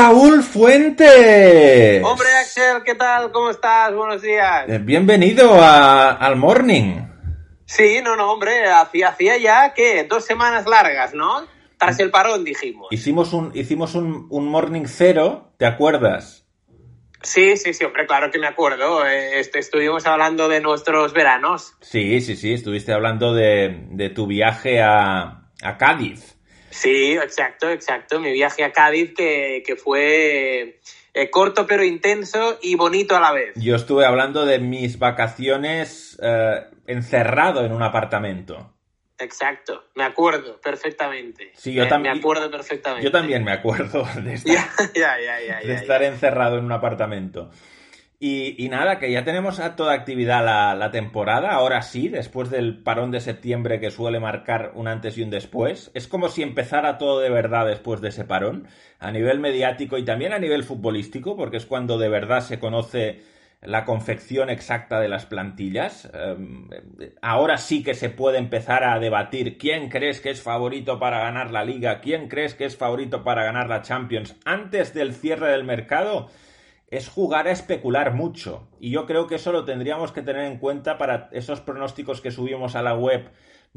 Raúl Fuentes! Hombre, Axel, ¿qué tal? ¿Cómo estás? Buenos días. Bienvenido al Morning. Sí, hombre, hacía ya, ¿qué? 2 semanas largas, ¿no? Tras el parón, dijimos. Hicimos un Morning cero, ¿te acuerdas? Sí, hombre, claro que me acuerdo. Estuvimos hablando de nuestros veranos. Sí, estuviste hablando de tu viaje a Cádiz. Sí, exacto. Mi viaje a Cádiz que fue corto pero intenso y bonito a la vez. Yo estuve hablando de mis vacaciones encerrado en un apartamento. Exacto, me acuerdo perfectamente. Sí, me acuerdo perfectamente. Yo también me acuerdo de estar encerrado en un apartamento. Y nada, que ya tenemos a toda actividad la temporada, ahora sí, después del parón de septiembre que suele marcar un antes y un después. Es como si empezara todo de verdad después de ese parón, a nivel mediático y también a nivel futbolístico, porque es cuando de verdad se conoce la confección exacta de las plantillas. Ahora sí que se puede empezar a debatir quién crees que es favorito para ganar la Liga, quién crees que es favorito para ganar la Champions antes del cierre del mercado. Es jugar a especular mucho. Y yo creo que eso lo tendríamos que tener en cuenta para esos pronósticos que subimos a la web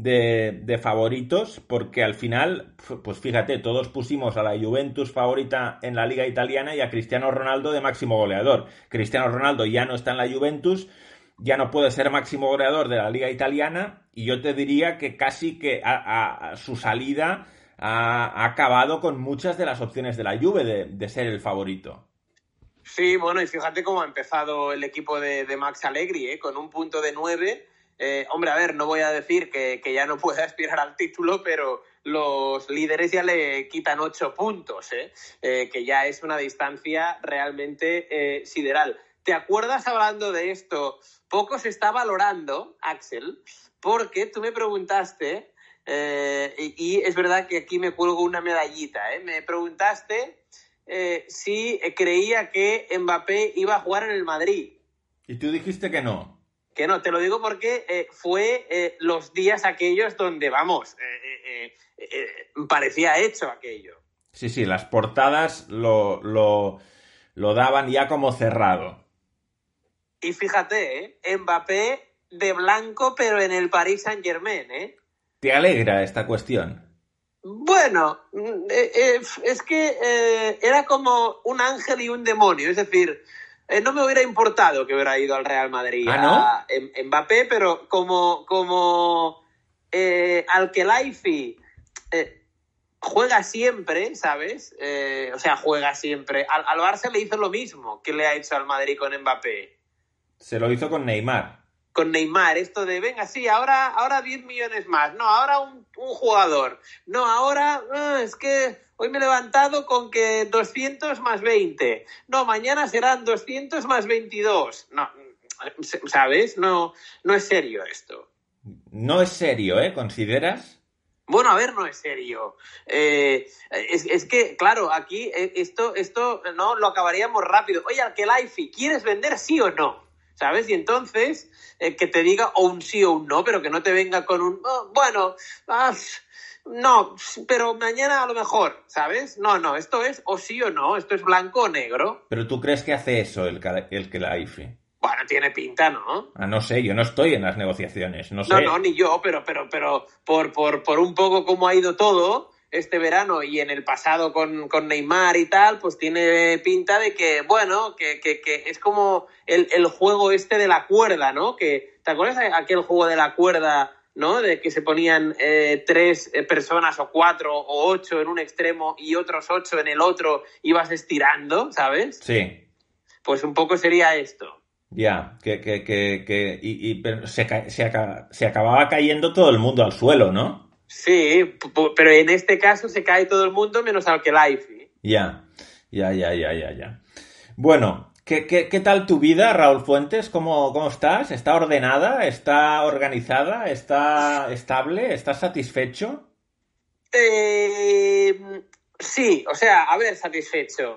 de favoritos, porque al final, pues fíjate, todos pusimos a la Juventus favorita en la Liga Italiana y a Cristiano Ronaldo de máximo goleador. Cristiano Ronaldo ya no está en la Juventus, ya no puede ser máximo goleador de la Liga Italiana, y yo te diría que casi que a su salida ha acabado con muchas de las opciones de la Juve de ser el favorito. Sí, bueno, y fíjate cómo ha empezado el equipo de Max Allegri, con un punto de 9. Hombre, a ver, no voy a decir que ya no puede aspirar al título, pero los líderes ya le quitan 8 puntos, que ya es una distancia realmente sideral. ¿Te acuerdas, hablando de esto? Poco se está valorando, Axel, porque tú me preguntaste, y es verdad que aquí me cuelgo una medallita, me preguntaste si creía que Mbappé iba a jugar en el Madrid. Y tú dijiste que no. Que no, te lo digo porque fue los días aquellos donde, vamos, parecía hecho aquello. Sí, las portadas lo daban ya como cerrado. Y fíjate, Mbappé de blanco, pero en el Paris Saint-Germain, ¿Te alegra esta cuestión? Bueno, es que era como un ángel y un demonio, es decir, no me hubiera importado que hubiera ido al Real Madrid a Mbappé, pero como Al-Khelaifi juega siempre, ¿sabes? O sea, juega siempre. Al Barça le hizo lo mismo que le ha hecho al Madrid con Mbappé. Se lo hizo con Neymar. Con Neymar, esto de, venga, sí, ahora 10 millones más, no, ahora un jugador, no, ahora, es que hoy me he levantado con que 200 más 20, no, mañana serán 200 más 22, no, ¿sabes? No es serio esto. No es serio, ¿Consideras? Bueno, a ver, no es serio. Es que, claro, aquí esto no lo acabaríamos rápido. Oye, Al-Khelaifi, ¿quieres vender sí o no? ¿Sabes? Y entonces, que te diga o un sí o un no, pero que no te venga con un, no, pero mañana a lo mejor, ¿sabes? No, esto es o sí o no, esto es blanco o negro. ¿Pero tú crees que hace eso el Khelaifi? Bueno, tiene pinta, ¿no? No sé, yo no estoy en las negociaciones, no sé. No, ni yo, pero por un poco cómo ha ido todo este verano y en el pasado con Neymar y tal, pues tiene pinta de que, bueno, que es como el juego este de la cuerda, ¿no? Que, ¿te acuerdas de aquel juego de la cuerda, ¿no? De que se ponían 3 personas o 4 o 8 en un extremo y otros 8 en el otro y vas estirando, ¿sabes? Sí. Pues un poco sería esto. Ya, pero se acababa cayendo todo el mundo al suelo, ¿no? Sí, pero en este caso se cae todo el mundo menos Al-Khelaifi. Ya. Bueno, ¿qué tal tu vida, Raúl Fuentes? ¿Cómo estás? ¿Está ordenada? ¿Está organizada? ¿Está estable? ¿Estás satisfecho? Sí, o sea, a ver, satisfecho.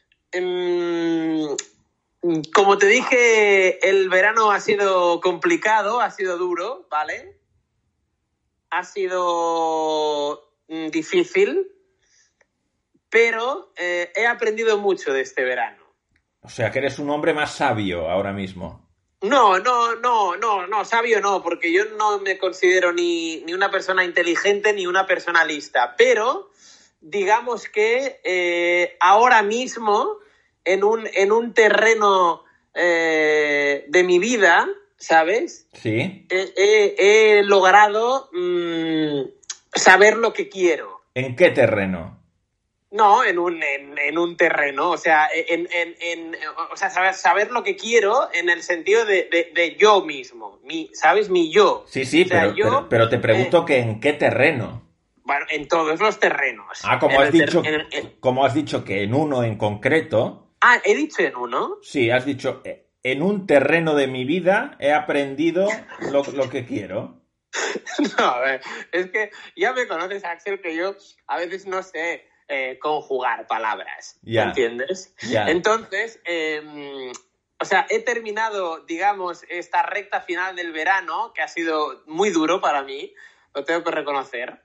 Como te dije, el verano ha sido complicado, ha sido duro, ¿vale? Ha sido difícil, pero he aprendido mucho de este verano. O sea, que eres un hombre más sabio ahora mismo. No, sabio no, porque yo no me considero ni una persona inteligente ni una persona lista, pero digamos que ahora mismo en un terreno de mi vida, ¿sabes? Sí. He logrado saber lo que quiero. ¿En qué terreno? No, en un terreno, o sea, saber lo que quiero en el sentido de yo mismo, ¿sabes? Mi yo. Sí, o sea, pero te pregunto que en qué terreno. Bueno, en todos los terrenos. Ah, como has dicho que en uno en concreto. Ah, ¿he dicho en uno? Sí, has dicho, en un terreno de mi vida he aprendido lo que quiero. No, a ver, es que ya me conoces, Axel, que yo a veces no sé conjugar palabras, ¿entiendes? Entonces, o sea, he terminado, digamos, esta recta final del verano, que ha sido muy duro para mí, lo tengo que reconocer,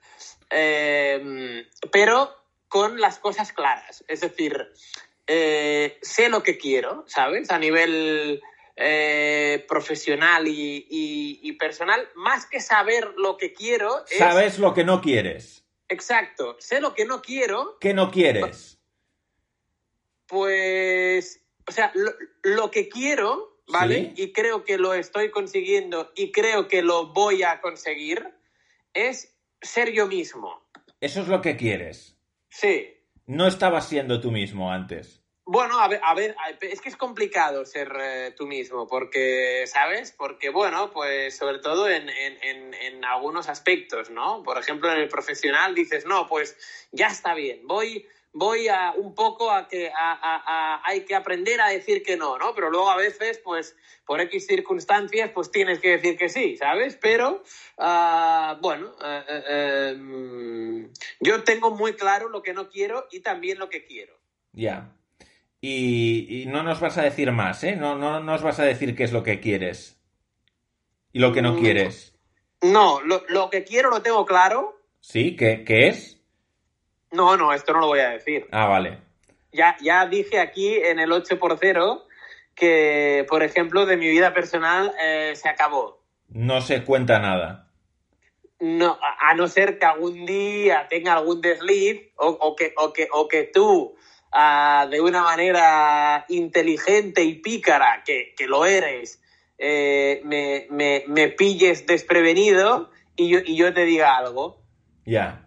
pero con las cosas claras, es decir, sé lo que quiero, ¿sabes? A nivel profesional y personal, más que saber lo que quiero... Sabes lo que no quieres. Exacto, sé lo que no quiero. ¿Qué no quieres? Pues, o sea, lo que quiero, ¿vale? ¿Sí? Y creo que lo estoy consiguiendo y creo que lo voy a conseguir, es ser yo mismo. ¿Eso es lo que quieres? Sí. No estabas siendo tú mismo antes. Bueno, a ver, es que es complicado ser tú mismo, porque, ¿sabes? Porque, bueno, pues sobre todo en algunos aspectos, ¿no? Por ejemplo, en el profesional dices, no, pues ya está bien, voy a un poco a que hay que aprender a decir que no, ¿no? Pero luego a veces, pues, por X circunstancias, pues tienes que decir que sí, ¿sabes? Pero, yo tengo muy claro lo que no quiero y también lo que quiero. Ya. Y no nos vas a decir más, ¿eh? No nos vas a decir qué es lo que quieres y lo que no quieres. No, lo que quiero lo tengo claro. ¿Sí? ¿Qué es? No, esto no lo voy a decir. Ah, vale. Ya dije aquí en el 8x0 que, por ejemplo, de mi vida personal se acabó. No se cuenta nada. No, a no ser que algún día tenga algún desliz o que tú... de una manera inteligente y pícara, que lo eres, me pilles desprevenido y yo te diga algo. Ya.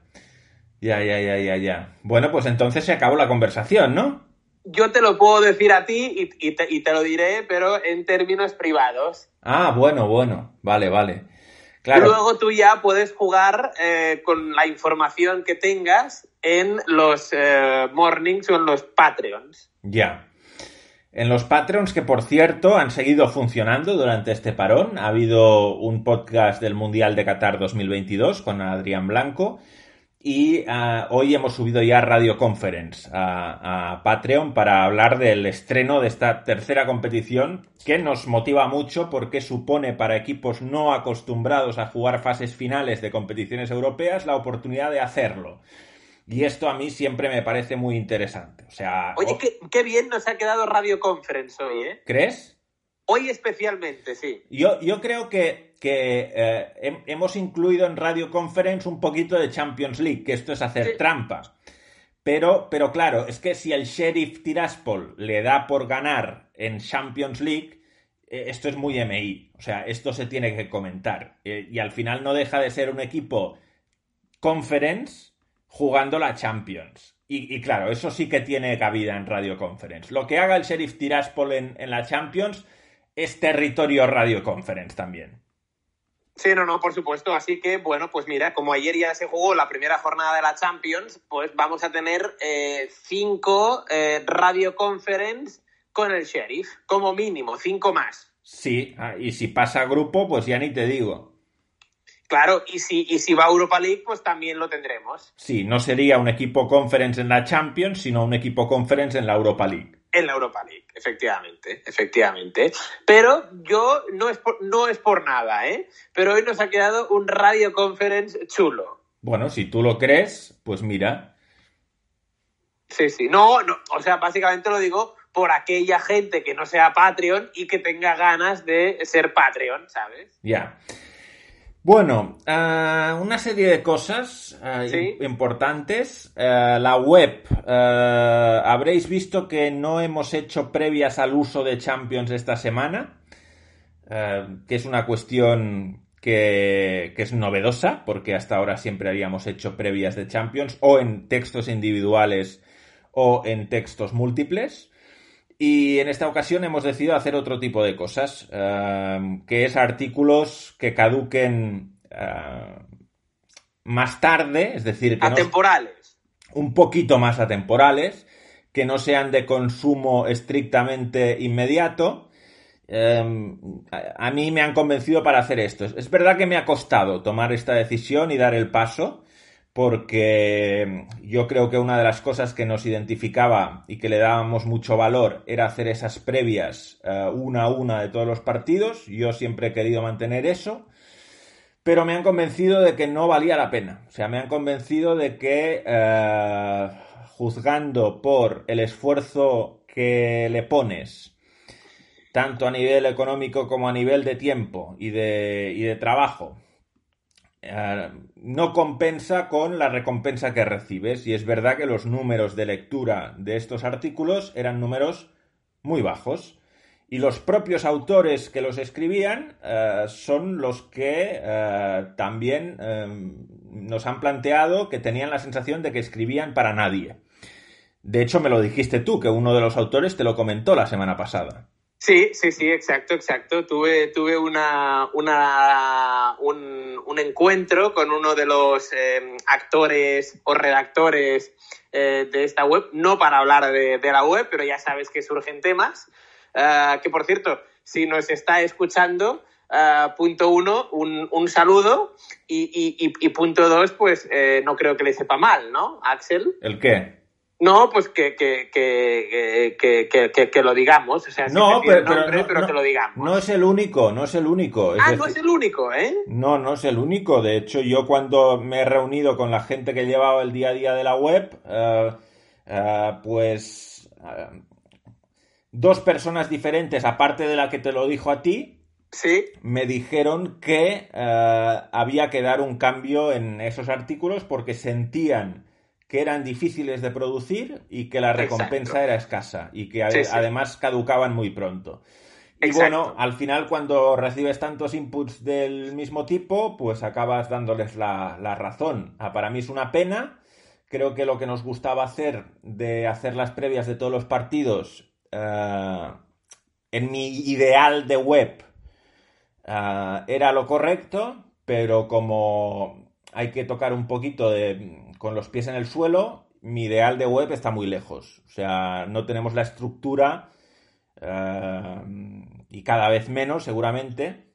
Bueno, pues entonces se acabó la conversación, ¿no? Yo te lo puedo decir a ti y te lo diré, pero en términos privados. Ah, bueno. Vale. Claro. Luego tú ya puedes jugar con la información que tengas en los mornings o en los Patreons. Ya. En los Patreons, que por cierto han seguido funcionando durante este parón. Ha habido un podcast del Mundial de Qatar 2022 con Adrián Blanco. Y hoy hemos subido ya Radio Conference a Patreon para hablar del estreno de esta tercera competición que nos motiva mucho porque supone para equipos no acostumbrados a jugar fases finales de competiciones europeas la oportunidad de hacerlo. Y esto a mí siempre me parece muy interesante. O sea, oye, qué bien nos ha quedado Radio Conference hoy, ¿eh? ¿Crees? Hoy especialmente, sí. Yo creo que hemos incluido en Radio Conference un poquito de Champions League, que esto es hacer trampa. Pero claro, es que si el Sheriff Tiraspol le da por ganar en Champions League, esto es muy MI. O sea, esto se tiene que comentar. Y al final no deja de ser un equipo Conference jugando la Champions. Y claro, eso sí que tiene cabida en Radio Conference. Lo que haga el Sheriff Tiraspol en la Champions es territorio Radio Conference también. Sí, no, por supuesto. Así que, bueno, pues mira, como ayer ya se jugó la primera jornada de la Champions, pues vamos a tener 5 Radio Conference con el Sheriff, como mínimo, 5 más. Sí, y si pasa grupo, pues ya ni te digo. Claro, y si va a Europa League, pues también lo tendremos. Sí, no sería un equipo Conference en la Champions, sino un equipo Conference en la Europa League. En la Europa League, efectivamente. Pero yo no es por nada, ¿eh? Pero hoy nos ha quedado un Radio Conference chulo. Bueno, si tú lo crees, pues mira. Sí, sí. No, o sea, básicamente lo digo por aquella gente que no sea Patreon y que tenga ganas de ser Patreon, ¿sabes? Ya. Bueno, una serie de cosas ¿Sí? importantes. La web. Habréis visto que no hemos hecho previas al uso de Champions esta semana, que es una cuestión que es novedosa, porque hasta ahora siempre habíamos hecho previas de Champions, o en textos individuales o en textos múltiples. Y en esta ocasión hemos decidido hacer otro tipo de cosas, que es artículos que caduquen más tarde, es decir, que atemporales. Un poquito más atemporales, que no sean de consumo estrictamente inmediato. A mí me han convencido para hacer esto. Es verdad que me ha costado tomar esta decisión y dar el paso, porque yo creo que una de las cosas que nos identificaba y que le dábamos mucho valor era hacer esas previas una a una de todos los partidos. Yo siempre he querido mantener eso, pero me han convencido de que no valía la pena. O sea, me han convencido de que juzgando por el esfuerzo que le pones, tanto a nivel económico como a nivel de tiempo y de trabajo, no compensa con la recompensa que recibes. Y es verdad que los números de lectura de estos artículos eran números muy bajos. Y los propios autores que los escribían son los que también nos han planteado que tenían la sensación de que escribían para nadie. De hecho, me lo dijiste tú, que uno de los autores te lo comentó la semana pasada. Sí, exacto. Tuve un encuentro con uno de los actores o redactores de esta web, no para hablar de la web, pero ya sabes que surgen temas. Que, por cierto, si nos está escuchando, punto 1, un saludo, y punto 2, pues no creo que le sepa mal, ¿no, Axel? ¿El qué? No, pues que lo digamos. O sea, no, pero que lo digamos. No es el único. No es el único, ¿eh? No es el único. De hecho, yo cuando me he reunido con la gente que llevaba el día a día de la web, pues dos personas diferentes, aparte de la que te lo dijo a ti, ¿sí? Me dijeron que había que dar un cambio en esos artículos porque sentían que eran difíciles de producir y que la recompensa era escasa y que además caducaban muy pronto. Y bueno, al final cuando recibes tantos inputs del mismo tipo, pues acabas dándoles la razón. Para mí es una pena. Creo que lo que nos gustaba hacer, de hacer las previas de todos los partidos, en mi ideal de web, era lo correcto, pero como hay que tocar un poquito con los pies en el suelo, mi ideal de web está muy lejos. O sea, no tenemos la estructura y cada vez menos, seguramente,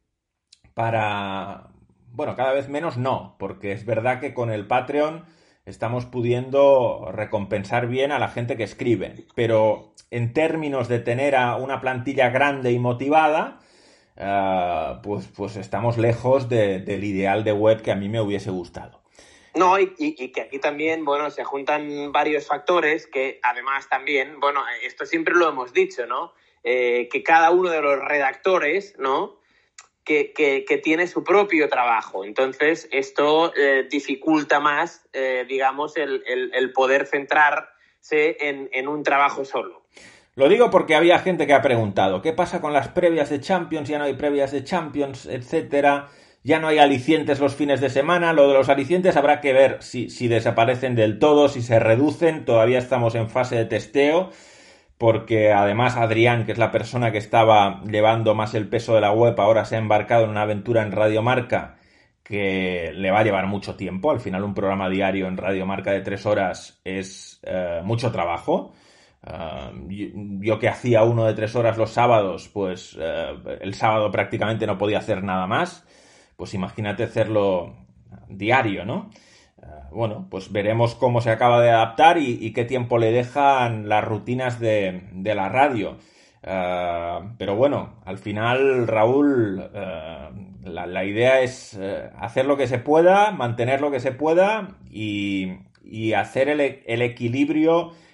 bueno, cada vez menos no, porque es verdad que con el Patreon estamos pudiendo recompensar bien a la gente que escribe, pero en términos de tener a una plantilla grande y motivada, pues estamos lejos del ideal de web que a mí me hubiese gustado. No, y que aquí también, bueno, se juntan varios factores que además también, bueno, esto siempre lo hemos dicho, ¿no? Que cada uno de los redactores, ¿no? Que tiene su propio trabajo. Entonces, esto dificulta más, digamos, el poder centrarse en un trabajo solo. Lo digo porque había gente que ha preguntado, ¿qué pasa con las previas de Champions? Ya no hay previas de Champions, etcétera. Ya no hay alicientes los fines de semana. Lo de los alicientes habrá que ver si desaparecen del todo, si se reducen. Todavía estamos en fase de testeo, porque además Adrián, que es la persona que estaba llevando más el peso de la web, ahora se ha embarcado en una aventura en Radio Marca que le va a llevar mucho tiempo. Al final un programa diario en Radio Marca de 3 horas es mucho trabajo. Yo que hacía uno de 3 horas los sábados, pues el sábado prácticamente no podía hacer nada más. Pues imagínate hacerlo diario, ¿no? Bueno, pues veremos cómo se acaba de adaptar y qué tiempo le dejan las rutinas de la radio. Pero bueno, al final, Raúl, la idea es hacer lo que se pueda, mantener lo que se pueda y hacer el equilibrio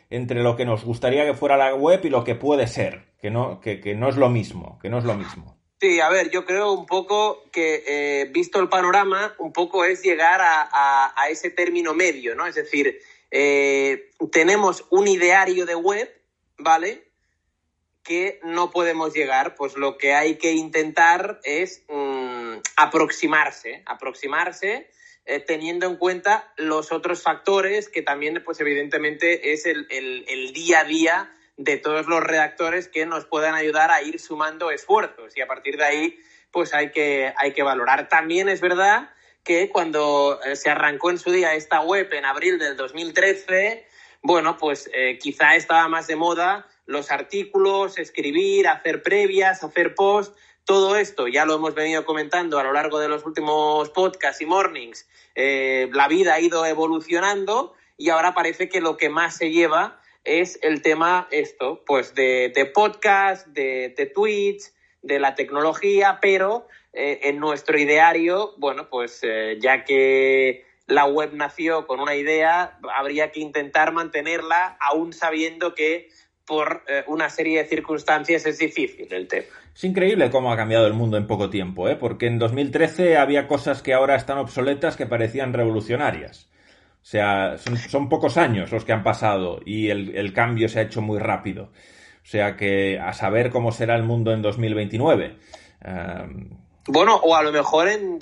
entre lo que nos gustaría que fuera la web y lo que puede ser, que no es lo mismo, Sí, a ver, yo creo un poco que, visto el panorama, un poco es llegar a ese término medio, ¿no? Es decir, tenemos un ideario de web, ¿vale?, que no podemos llegar. Pues lo que hay que intentar es aproximarse, teniendo en cuenta los otros factores que también, pues evidentemente, es el día a día de todos los redactores que nos puedan ayudar a ir sumando esfuerzos, y a partir de ahí pues hay que valorar. También es verdad que cuando se arrancó en su día esta web en abril del 2013, bueno, pues quizá estaba más de moda los artículos, escribir, hacer previas, hacer post. Todo esto ya lo hemos venido comentando a lo largo de los últimos podcasts y mornings. La vida ha ido evolucionando y ahora parece que lo que más se lleva es el tema pues de podcast, de tweets, de la tecnología, pero en nuestro ideario, bueno, pues ya que la web nació con una idea, habría que intentar mantenerla, aún sabiendo que por una serie de circunstancias es difícil el tema. Es increíble cómo ha cambiado el mundo en poco tiempo, porque en 2013 había cosas que ahora están obsoletas que parecían revolucionarias. O sea, son pocos años los que han pasado y el cambio se ha hecho muy rápido. O sea que a saber cómo será el mundo en 2029. Bueno, o a lo mejor en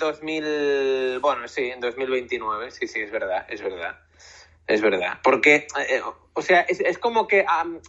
2029, sí, es verdad. Es verdad. Porque, o sea, es como que...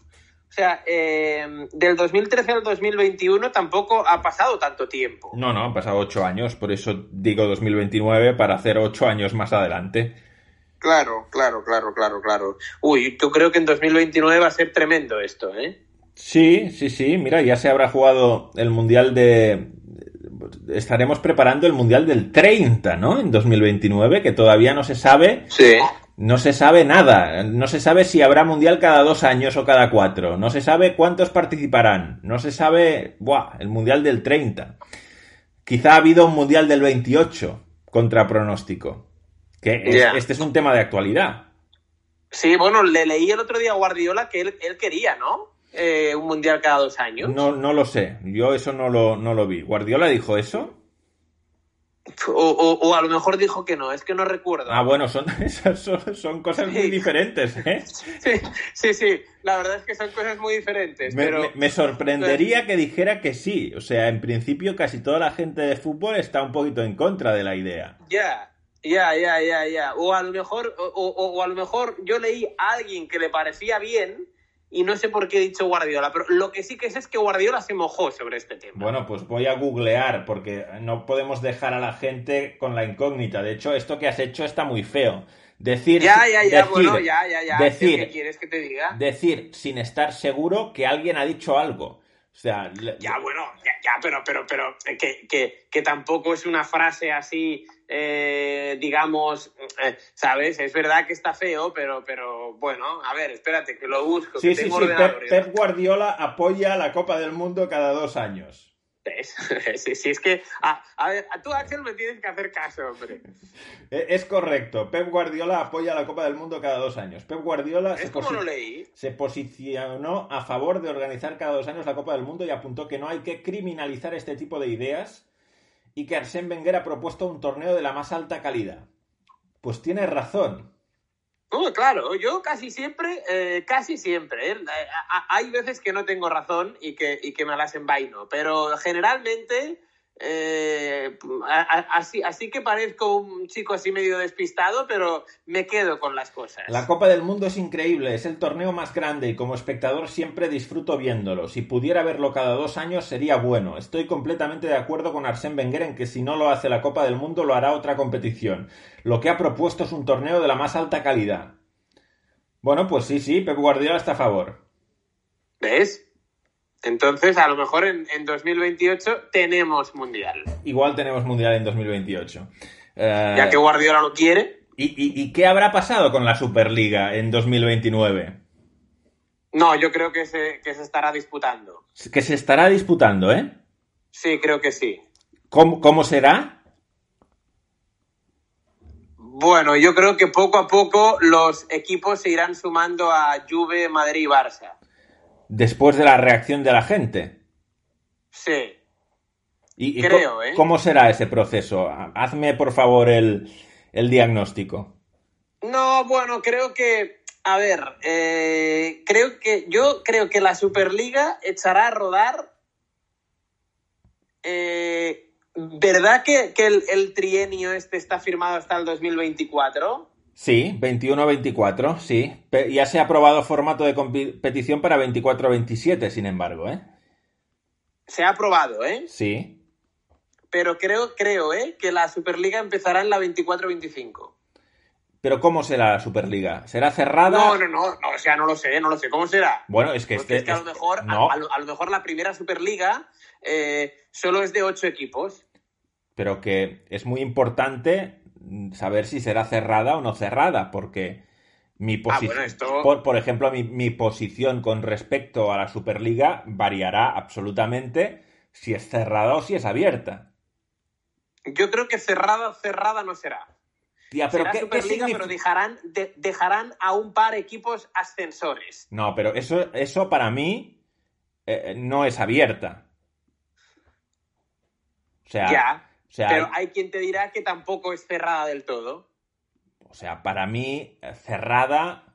del 2013 al 2021 tampoco ha pasado tanto tiempo. No, han pasado 8 años, por eso digo 2029 para hacer 8 años más adelante. Claro. Uy, yo creo que en 2029 va a ser tremendo esto, ¿eh? Sí, mira, ya se habrá jugado el Mundial estaremos preparando el Mundial del 30, ¿no? En 2029, que todavía no se sabe... Sí. No se sabe nada, no se sabe si habrá mundial cada 2 años o cada 4, no se sabe cuántos participarán, no se sabe, el mundial del 30. Quizá ha habido un mundial del 28, contra pronóstico, este es un tema de actualidad. Sí, bueno, le leí el otro día a Guardiola que él quería, ¿no? Un mundial cada 2 años. No lo sé, yo eso no lo vi. ¿Guardiola dijo eso? O a lo mejor dijo que no, es que no recuerdo. Bueno, son cosas muy diferentes, ¿eh? Sí, la verdad es que son cosas muy diferentes. Me sorprendería que dijera que sí. O sea, en principio casi toda la gente de fútbol está un poquito en contra de la idea. Ya. O a lo mejor yo leí a alguien que le parecía bien y no sé por qué he dicho Guardiola, pero lo que sí que sé es que Guardiola se mojó sobre este tema. Bueno, pues voy a googlear, porque no podemos dejar a la gente con la incógnita. De hecho, esto que has hecho está muy feo. Decir, ¿Qué quieres que te diga? Decir, sin estar seguro, que alguien ha dicho algo. O sea... pero que tampoco es una frase así... digamos, ¿sabes? Es verdad que está feo, pero bueno, a ver, espérate, que lo busco. Sí. Pep Guardiola apoya la Copa del Mundo cada 2 años. Sí, es que... A ver, tú, Axel, me tienes que hacer caso, hombre. Es correcto. Pep Guardiola apoya la Copa del Mundo cada 2 años. Pep Guardiola se posicionó a favor de organizar cada 2 años la Copa del Mundo y apuntó que no hay que criminalizar este tipo de ideas y que Arsène Wenger ha propuesto un torneo de la más alta calidad. Pues tienes razón. Claro, yo casi siempre, hay veces que no tengo razón y que me las envaino, pero generalmente así que parezco un chico así medio despistado, pero me quedo con las cosas. La Copa del Mundo es increíble, es el torneo más grande y como espectador siempre disfruto viéndolo. Si pudiera verlo cada 2 años sería bueno. Estoy completamente de acuerdo con Arsène Wenger en que si no lo hace la Copa del Mundo lo hará otra competición. Lo que ha propuesto es un torneo de la más alta calidad. Bueno, pues sí, Pep Guardiola está a favor. ¿Ves? Entonces, a lo mejor en 2028 tenemos Mundial. Igual tenemos Mundial en 2028. Ya que Guardiola lo quiere. ¿Y qué habrá pasado con la Superliga en 2029? No, yo creo que se estará disputando. Que se estará disputando, ¿eh? Sí, creo que sí. ¿Cómo será? Bueno, yo creo que poco a poco los equipos se irán sumando a Juve, Madrid y Barça. Después de la reacción de la gente. Sí. Y creo, ¿cómo será ese proceso? Hazme, por favor, el diagnóstico. No, bueno, creo que... A ver, yo creo que la Superliga echará a rodar... ¿Verdad que el trienio está firmado hasta el 2024? Sí, 21-24, sí. Ya se ha aprobado formato de competición para 24-27, sin embargo, ¿eh? Se ha aprobado, ¿eh? Sí. Pero creo, que la Superliga empezará en la 24-25. ¿Pero cómo será la Superliga? ¿Será cerrada? No, o sea, no lo sé. ¿Cómo será? Bueno, es que a lo mejor, no. a lo mejor la primera Superliga solo es de 8 equipos. Pero que es muy importante saber si será cerrada o no cerrada, porque mi posición, por ejemplo, mi posición con respecto a la Superliga variará absolutamente si es cerrada o si es abierta. Yo creo que cerrada no será. Tía, pero será Superliga, pero dejarán a un par equipos ascensores. No, pero eso para mí no es abierta. O sea, pero hay quien te dirá que tampoco es cerrada del todo. O sea, para mí, cerrada...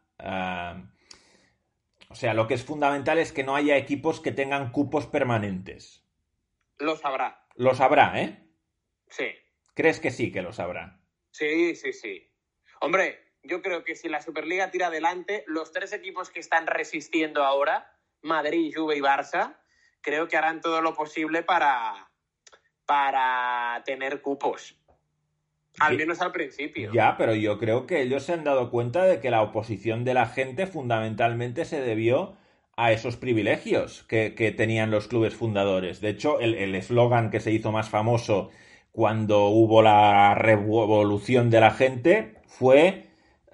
o sea, lo que es fundamental es que no haya equipos que tengan cupos permanentes. Los habrá. Los habrá, ¿eh? Sí. ¿Crees que sí que los habrá? Sí. Hombre, yo creo que si la Superliga tira adelante, los 3 equipos que están resistiendo ahora, Madrid, Juve y Barça, creo que harán todo lo posible para tener cupos. Al menos al principio. Ya, pero yo creo que ellos se han dado cuenta de que la oposición de la gente fundamentalmente se debió a esos privilegios que tenían los clubes fundadores. De hecho, el eslogan que se hizo más famoso cuando hubo la revolución de la gente fue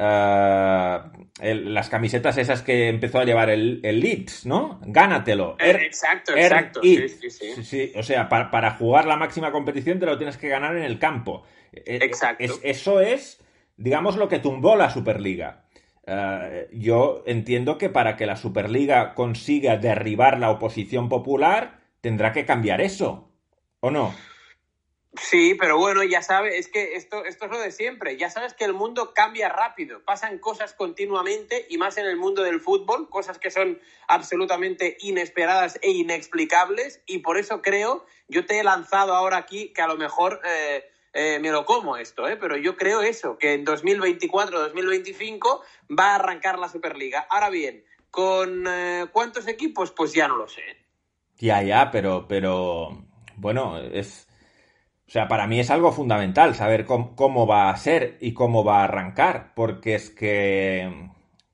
las camisetas esas que empezó a llevar el Leeds, ¿no? Gánatelo. Exacto. Sí. O sea, para jugar la máxima competición te lo tienes que ganar en el campo. Exacto. Eso es, digamos, lo que tumbó la Superliga. Yo entiendo que para que la Superliga consiga derribar la oposición popular, tendrá que cambiar eso, ¿o no? Sí, pero bueno, ya sabes, es que esto es lo de siempre. Ya sabes que el mundo cambia rápido, pasan cosas continuamente y más en el mundo del fútbol, cosas que son absolutamente inesperadas e inexplicables, y por eso yo te he lanzado ahora aquí que a lo mejor me lo como esto, pero yo creo eso, que en 2024-2025 va a arrancar la Superliga. Ahora bien, ¿con cuántos equipos? Pues ya no lo sé. Ya, pero bueno, o sea, para mí es algo fundamental saber cómo va a ser y cómo va a arrancar, porque es que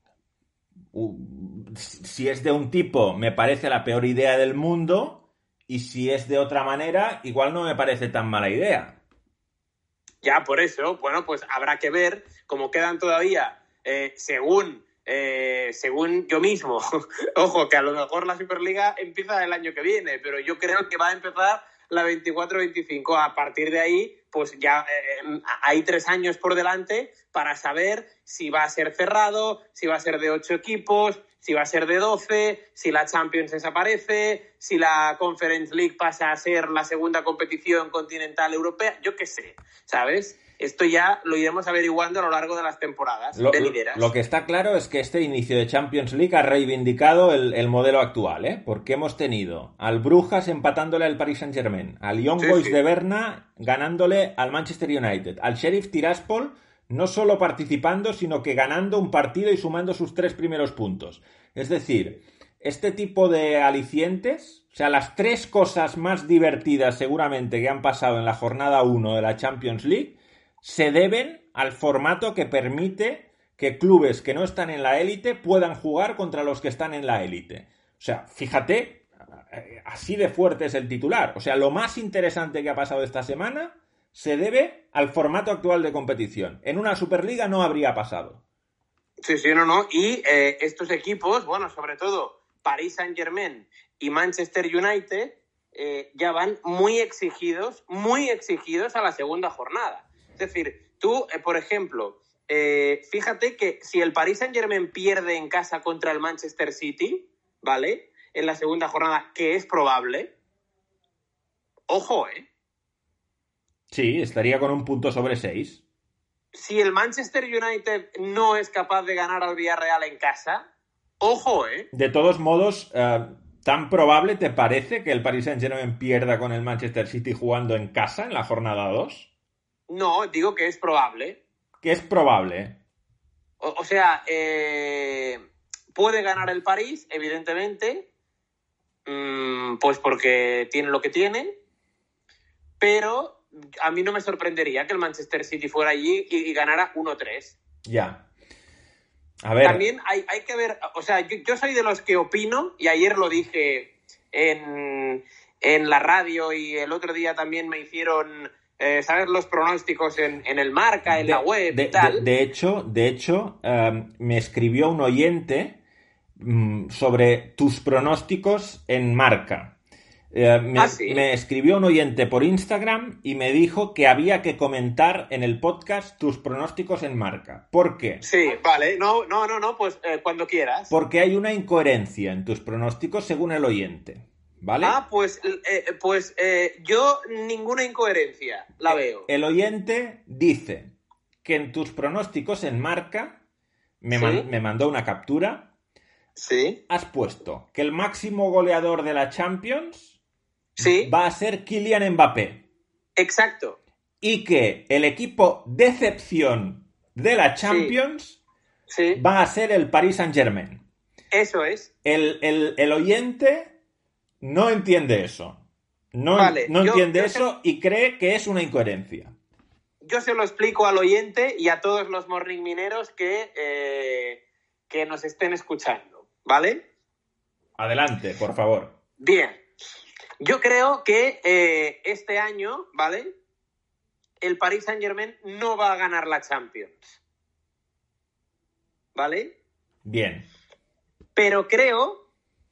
si es de un tipo me parece la peor idea del mundo y si es de otra manera igual no me parece tan mala idea. Ya, por eso, bueno, pues habrá que ver cómo quedan todavía, según yo mismo. Ojo, que a lo mejor la Superliga empieza el año que viene, pero yo creo que va a empezar la 24-25. A partir de ahí, pues ya hay 3 años por delante para saber si va a ser cerrado, si va a ser de 8 equipos, si va a ser de 12, si la Champions desaparece, si la Conference League pasa a ser la segunda competición continental europea, yo qué sé, ¿sabes? Esto ya lo iremos averiguando a lo largo de las temporadas venideras. Lo que está claro es que este inicio de Champions League ha reivindicado el modelo actual, ¿eh? Porque hemos tenido al Brujas empatándole al Paris Saint-Germain, al Young Boys de Berna ganándole al Manchester United, al Sheriff Tiraspol no solo participando, sino que ganando un partido y sumando sus 3 primeros puntos. Es decir, este tipo de alicientes, o sea, las 3 cosas más divertidas seguramente que han pasado en la jornada 1 de la Champions League, se deben al formato que permite que clubes que no están en la élite puedan jugar contra los que están en la élite. O sea, fíjate, así de fuerte es el titular. O sea, lo más interesante que ha pasado esta semana se debe al formato actual de competición. En una Superliga no habría pasado. Sí, no. Y estos equipos, bueno, sobre todo Paris Saint-Germain y Manchester United, ya van muy exigidos a la segunda jornada. Es decir, Tú, por ejemplo, fíjate que si el Paris Saint-Germain pierde en casa contra el Manchester City, ¿vale? En la segunda jornada, que es probable, ojo, ¿eh? Sí, estaría con un punto sobre 6. Si el Manchester United no es capaz de ganar al Villarreal en casa, ojo, ¿eh? De todos modos, ¿tan probable te parece que el Paris Saint-Germain pierda con el Manchester City jugando en casa en la jornada 2? No, digo que es probable. Que es probable. O sea, puede ganar el París, evidentemente, pues porque tiene lo que tiene, pero a mí no me sorprendería que el Manchester City fuera allí y ganara 1-3. Ya. A ver. También hay que ver, o sea, yo soy de los que opino, y ayer lo dije en la radio y el otro día también me hicieron, ¿sabes? Los pronósticos en el Marca, en la web y tal. De hecho, me escribió un oyente sobre tus pronósticos en Marca. ¿Sí? Me escribió un oyente por Instagram y me dijo que había que comentar en el podcast tus pronósticos en Marca. ¿Por qué? Sí, vale. No, pues cuando quieras. Porque hay una incoherencia en tus pronósticos según el oyente, ¿vale? Pues yo ninguna incoherencia la veo. El oyente dice que en tus pronósticos en Marca, me mandó una captura, sí, has puesto que el máximo goleador de la Champions... sí, va a ser Kylian Mbappé. Exacto. Y que el equipo decepción de la Champions sí. va a ser el Paris Saint-Germain. Eso es. El oyente no entiende eso. No entiende eso y cree que es una incoherencia. Yo se lo explico al oyente y a todos los morning mineros que nos estén escuchando, ¿vale? Adelante, por favor. Bien. Yo creo que este año, ¿vale? El Paris Saint-Germain no va a ganar la Champions. ¿Vale? Bien. Pero creo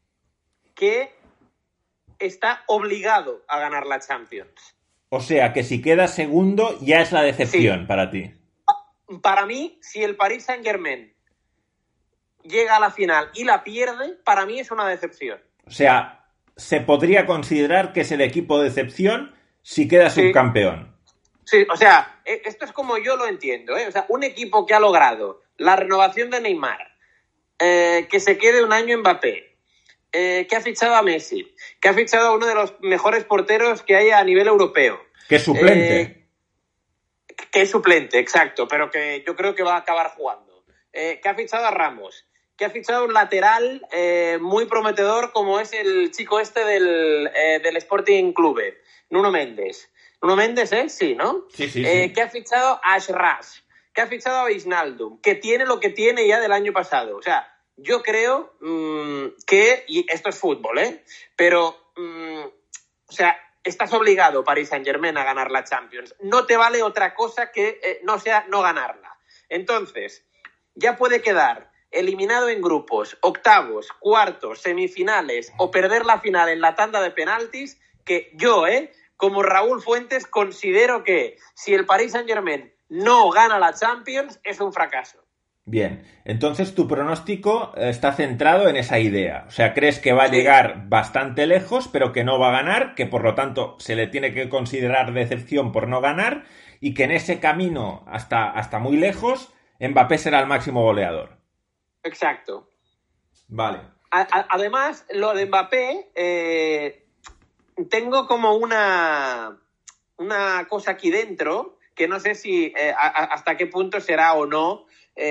que está obligado a ganar la Champions. O sea, que si queda segundo ya es la decepción para ti. Para mí, si el Paris Saint-Germain llega a la final y la pierde, para mí es una decepción. O sea... se podría considerar que es el equipo de excepción si queda subcampeón. Sí, o sea, esto es como yo lo entiendo, ¿eh? O sea, un equipo que ha logrado la renovación de Neymar, que se quede un año Mbappé, que ha fichado a Messi, que ha fichado a uno de los mejores porteros que hay a nivel europeo. Que es suplente. Que es suplente, exacto, pero que yo creo que va a acabar jugando. Que ha fichado a Ramos, que ha fichado un lateral muy prometedor como es el chico este del Sporting Clube, Nuno Méndez. Nuno Méndez, sí, ¿no? Sí. Que ha fichado a Ashraf, que ha fichado a Wijnaldum, que tiene lo que tiene ya del año pasado. O sea, yo creo que, y esto es fútbol, pero, o sea, estás obligado, Paris Saint-Germain, a ganar la Champions. No te vale otra cosa que no sea no ganarla. Entonces, ya puede quedar eliminado en grupos, octavos, cuartos, semifinales o perder la final en la tanda de penaltis, que yo, como Raúl Fuentes, considero que si el Paris Saint-Germain no gana la Champions, es un fracaso. Bien, entonces tu pronóstico está centrado en esa idea. O sea, crees que va a llegar bastante lejos, pero que no va a ganar, que por lo tanto se le tiene que considerar decepción por no ganar y que en ese camino hasta muy lejos, Mbappé será el máximo goleador. Exacto. Vale. Además, lo de Mbappé, tengo como una cosa aquí dentro que no sé si hasta qué punto será o no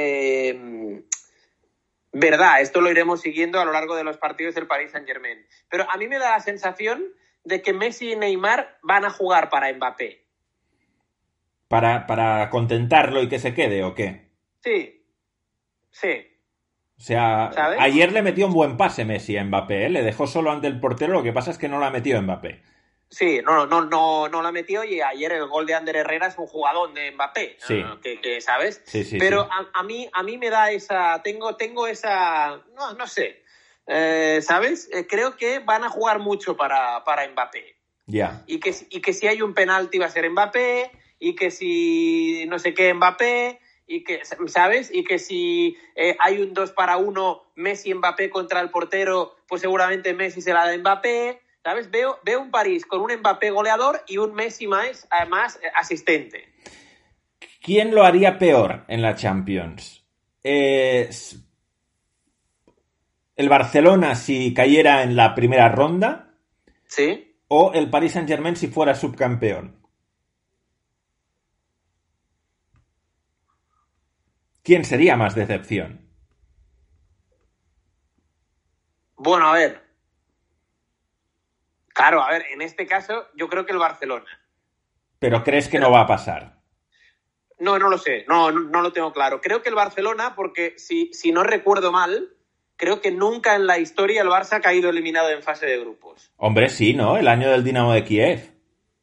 verdad. Esto lo iremos siguiendo a lo largo de los partidos del Paris Saint-Germain. Pero a mí me da la sensación de que Messi y Neymar van a jugar para Mbappé. ¿Para contentarlo y que se quede o qué? Sí. O sea, ¿sabes? Ayer le metió un buen pase Messi a Mbappé, le dejó solo ante el portero, lo que pasa es que no la metió Mbappé. Sí, no la metió y ayer el gol de Ander Herrera es un jugadón de Mbappé, sí. que ¿sabes? Sí, pero sí. A mí me da esa, tengo esa, no sé, ¿sabes? Creo que van a jugar mucho para Mbappé. Ya. Y que si hay un penalti va a ser Mbappé, y que si no sé qué Mbappé, y que, ¿sabes? Y que si hay un 2-1 Messi-Mbappé contra el portero, pues seguramente Messi se la da a Mbappé, ¿sabes? Veo un París con un Mbappé goleador y un Messi más asistente. ¿Quién lo haría peor en la Champions? El Barcelona si cayera en la primera ronda. ¿Sí? O el Paris Saint-Germain si fuera subcampeón. ¿Quién sería más decepción? Bueno, a ver. Claro, a ver, en este caso yo creo que el Barcelona. ¿Pero crees que no va a pasar? No lo sé, no lo tengo claro. Creo que el Barcelona, porque si no recuerdo mal, creo que nunca en la historia el Barça ha caído eliminado en fase de grupos. Hombre, sí, ¿no? El año del Dinamo de Kiev.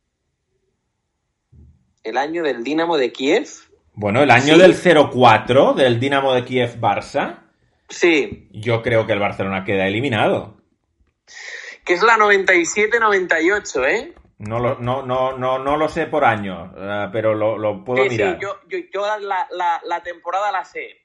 ¿El año del Dinamo de Kiev? Bueno, el año del 0-4 del Dinamo de Kiev-Barça. Sí. Yo creo que el Barcelona queda eliminado. Que es la 97-98, ¿eh? No lo sé por año, pero lo puedo mirar. Sí, yo la temporada la sé.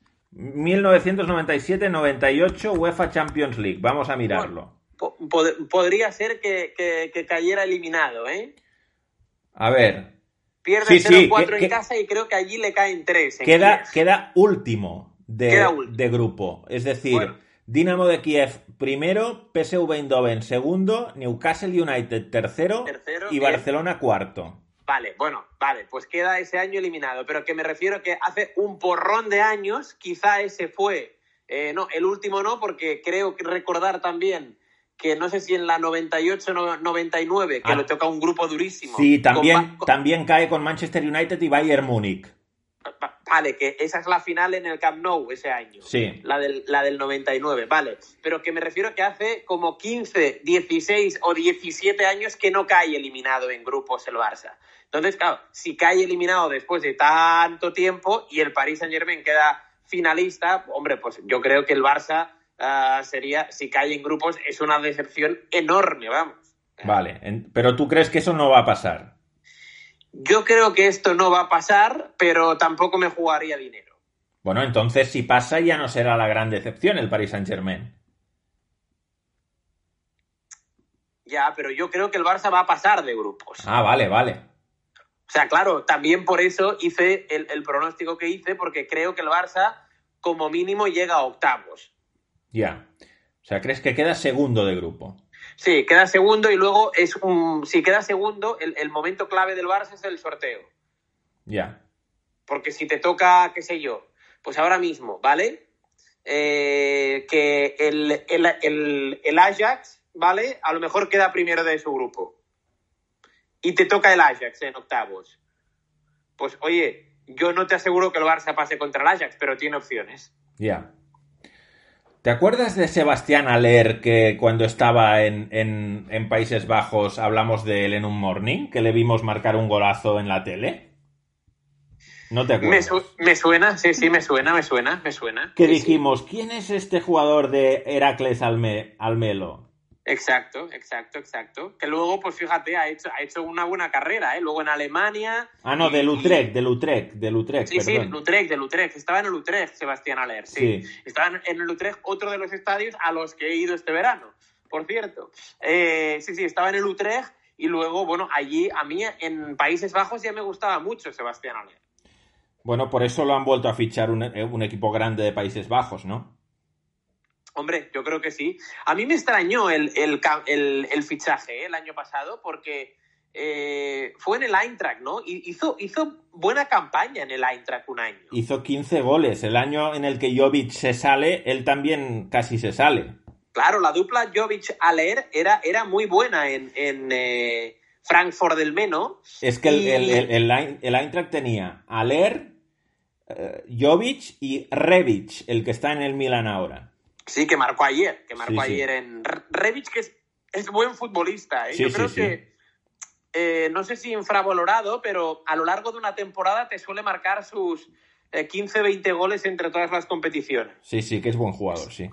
1997-98 UEFA Champions League. Vamos a mirarlo. Bueno, podría ser que cayera eliminado, ¿eh? A ver. Pierde 0-4 en casa y creo que allí le caen 3. Queda último de grupo. Es decir, bueno, Dinamo de Kiev primero, PSV Eindhoven segundo, Newcastle United tercero y Barcelona cuarto. Vale, pues queda ese año eliminado, pero que me refiero que hace un porrón de años, quizá ese fue, no, el último no, porque creo que recordar también que no sé si en la 98-99, que le toca un grupo durísimo. Sí, también cae con Manchester United y Bayern Múnich. Vale, que esa es la final en el Camp Nou ese año. Sí. La del 99, vale. Pero que me refiero que hace como 15, 16 o 17 años que no cae eliminado en grupos el Barça. Entonces, claro, si cae eliminado después de tanto tiempo y el Paris Saint-Germain queda finalista, hombre, pues yo creo que el Barça sería, si cae en grupos, es una decepción enorme, vamos. Vale, pero ¿tú crees que eso no va a pasar? Yo creo que esto no va a pasar, pero tampoco me jugaría dinero. Bueno, entonces si pasa ya no será la gran decepción el Paris Saint-Germain. Ya, pero yo creo que el Barça va a pasar de grupos. Ah, vale. O sea, claro, también por eso hice el pronóstico que hice, porque creo que el Barça como mínimo llega a octavos. Ya. O sea, ¿crees que queda segundo de grupo? Sí, queda segundo y luego si queda segundo, el momento clave del Barça es el sorteo. Ya. Porque si te toca, qué sé yo, pues ahora mismo, ¿vale? Que el Ajax, ¿vale? A lo mejor queda primero de su grupo. Y te toca el Ajax en octavos. Pues, oye, yo no te aseguro que el Barça pase contra el Ajax, pero tiene opciones. Ya. ¿Te acuerdas de Sebastián Haller que cuando estaba en Países Bajos hablamos de él en un morning? Que le vimos marcar un golazo en la tele. ¿No te acuerdas? Me suena, sí, me suena. Que dijimos, ¿quién es este jugador de Heracles Almelo? Exacto. Que luego, pues fíjate, ha hecho una buena carrera, ¿eh? Luego en Alemania... No, del Utrecht, Sí, perdón. sí, del Utrecht. Estaba en el Utrecht, Sebastián Haller, sí. Estaba en el Utrecht, otro de los estadios a los que he ido este verano, por cierto. Sí, estaba en el Utrecht y luego, bueno, allí a mí en Países Bajos ya me gustaba mucho Sebastián Haller. Bueno, por eso lo han vuelto a fichar un equipo grande de Países Bajos, ¿no? Hombre, yo creo que sí. A mí me extrañó el fichaje el año pasado porque fue en el Eintracht, ¿no? Hizo buena campaña en el Eintracht un año. Hizo 15 goles. El año en el que Jovic se sale, él también casi se sale. Claro, la dupla Jovic-Haller era muy buena en Frankfurt del Meno. Es que el Eintracht tenía Haller, Jovic y Rebic, el que está en el Milan ahora. Sí, que marcó ayer en Rebic, que es buen futbolista, ¿eh? Sí, yo creo que no sé si infravalorado, pero a lo largo de una temporada te suele marcar sus 15-20 goles entre todas las competiciones. Sí, que es buen jugador, sí.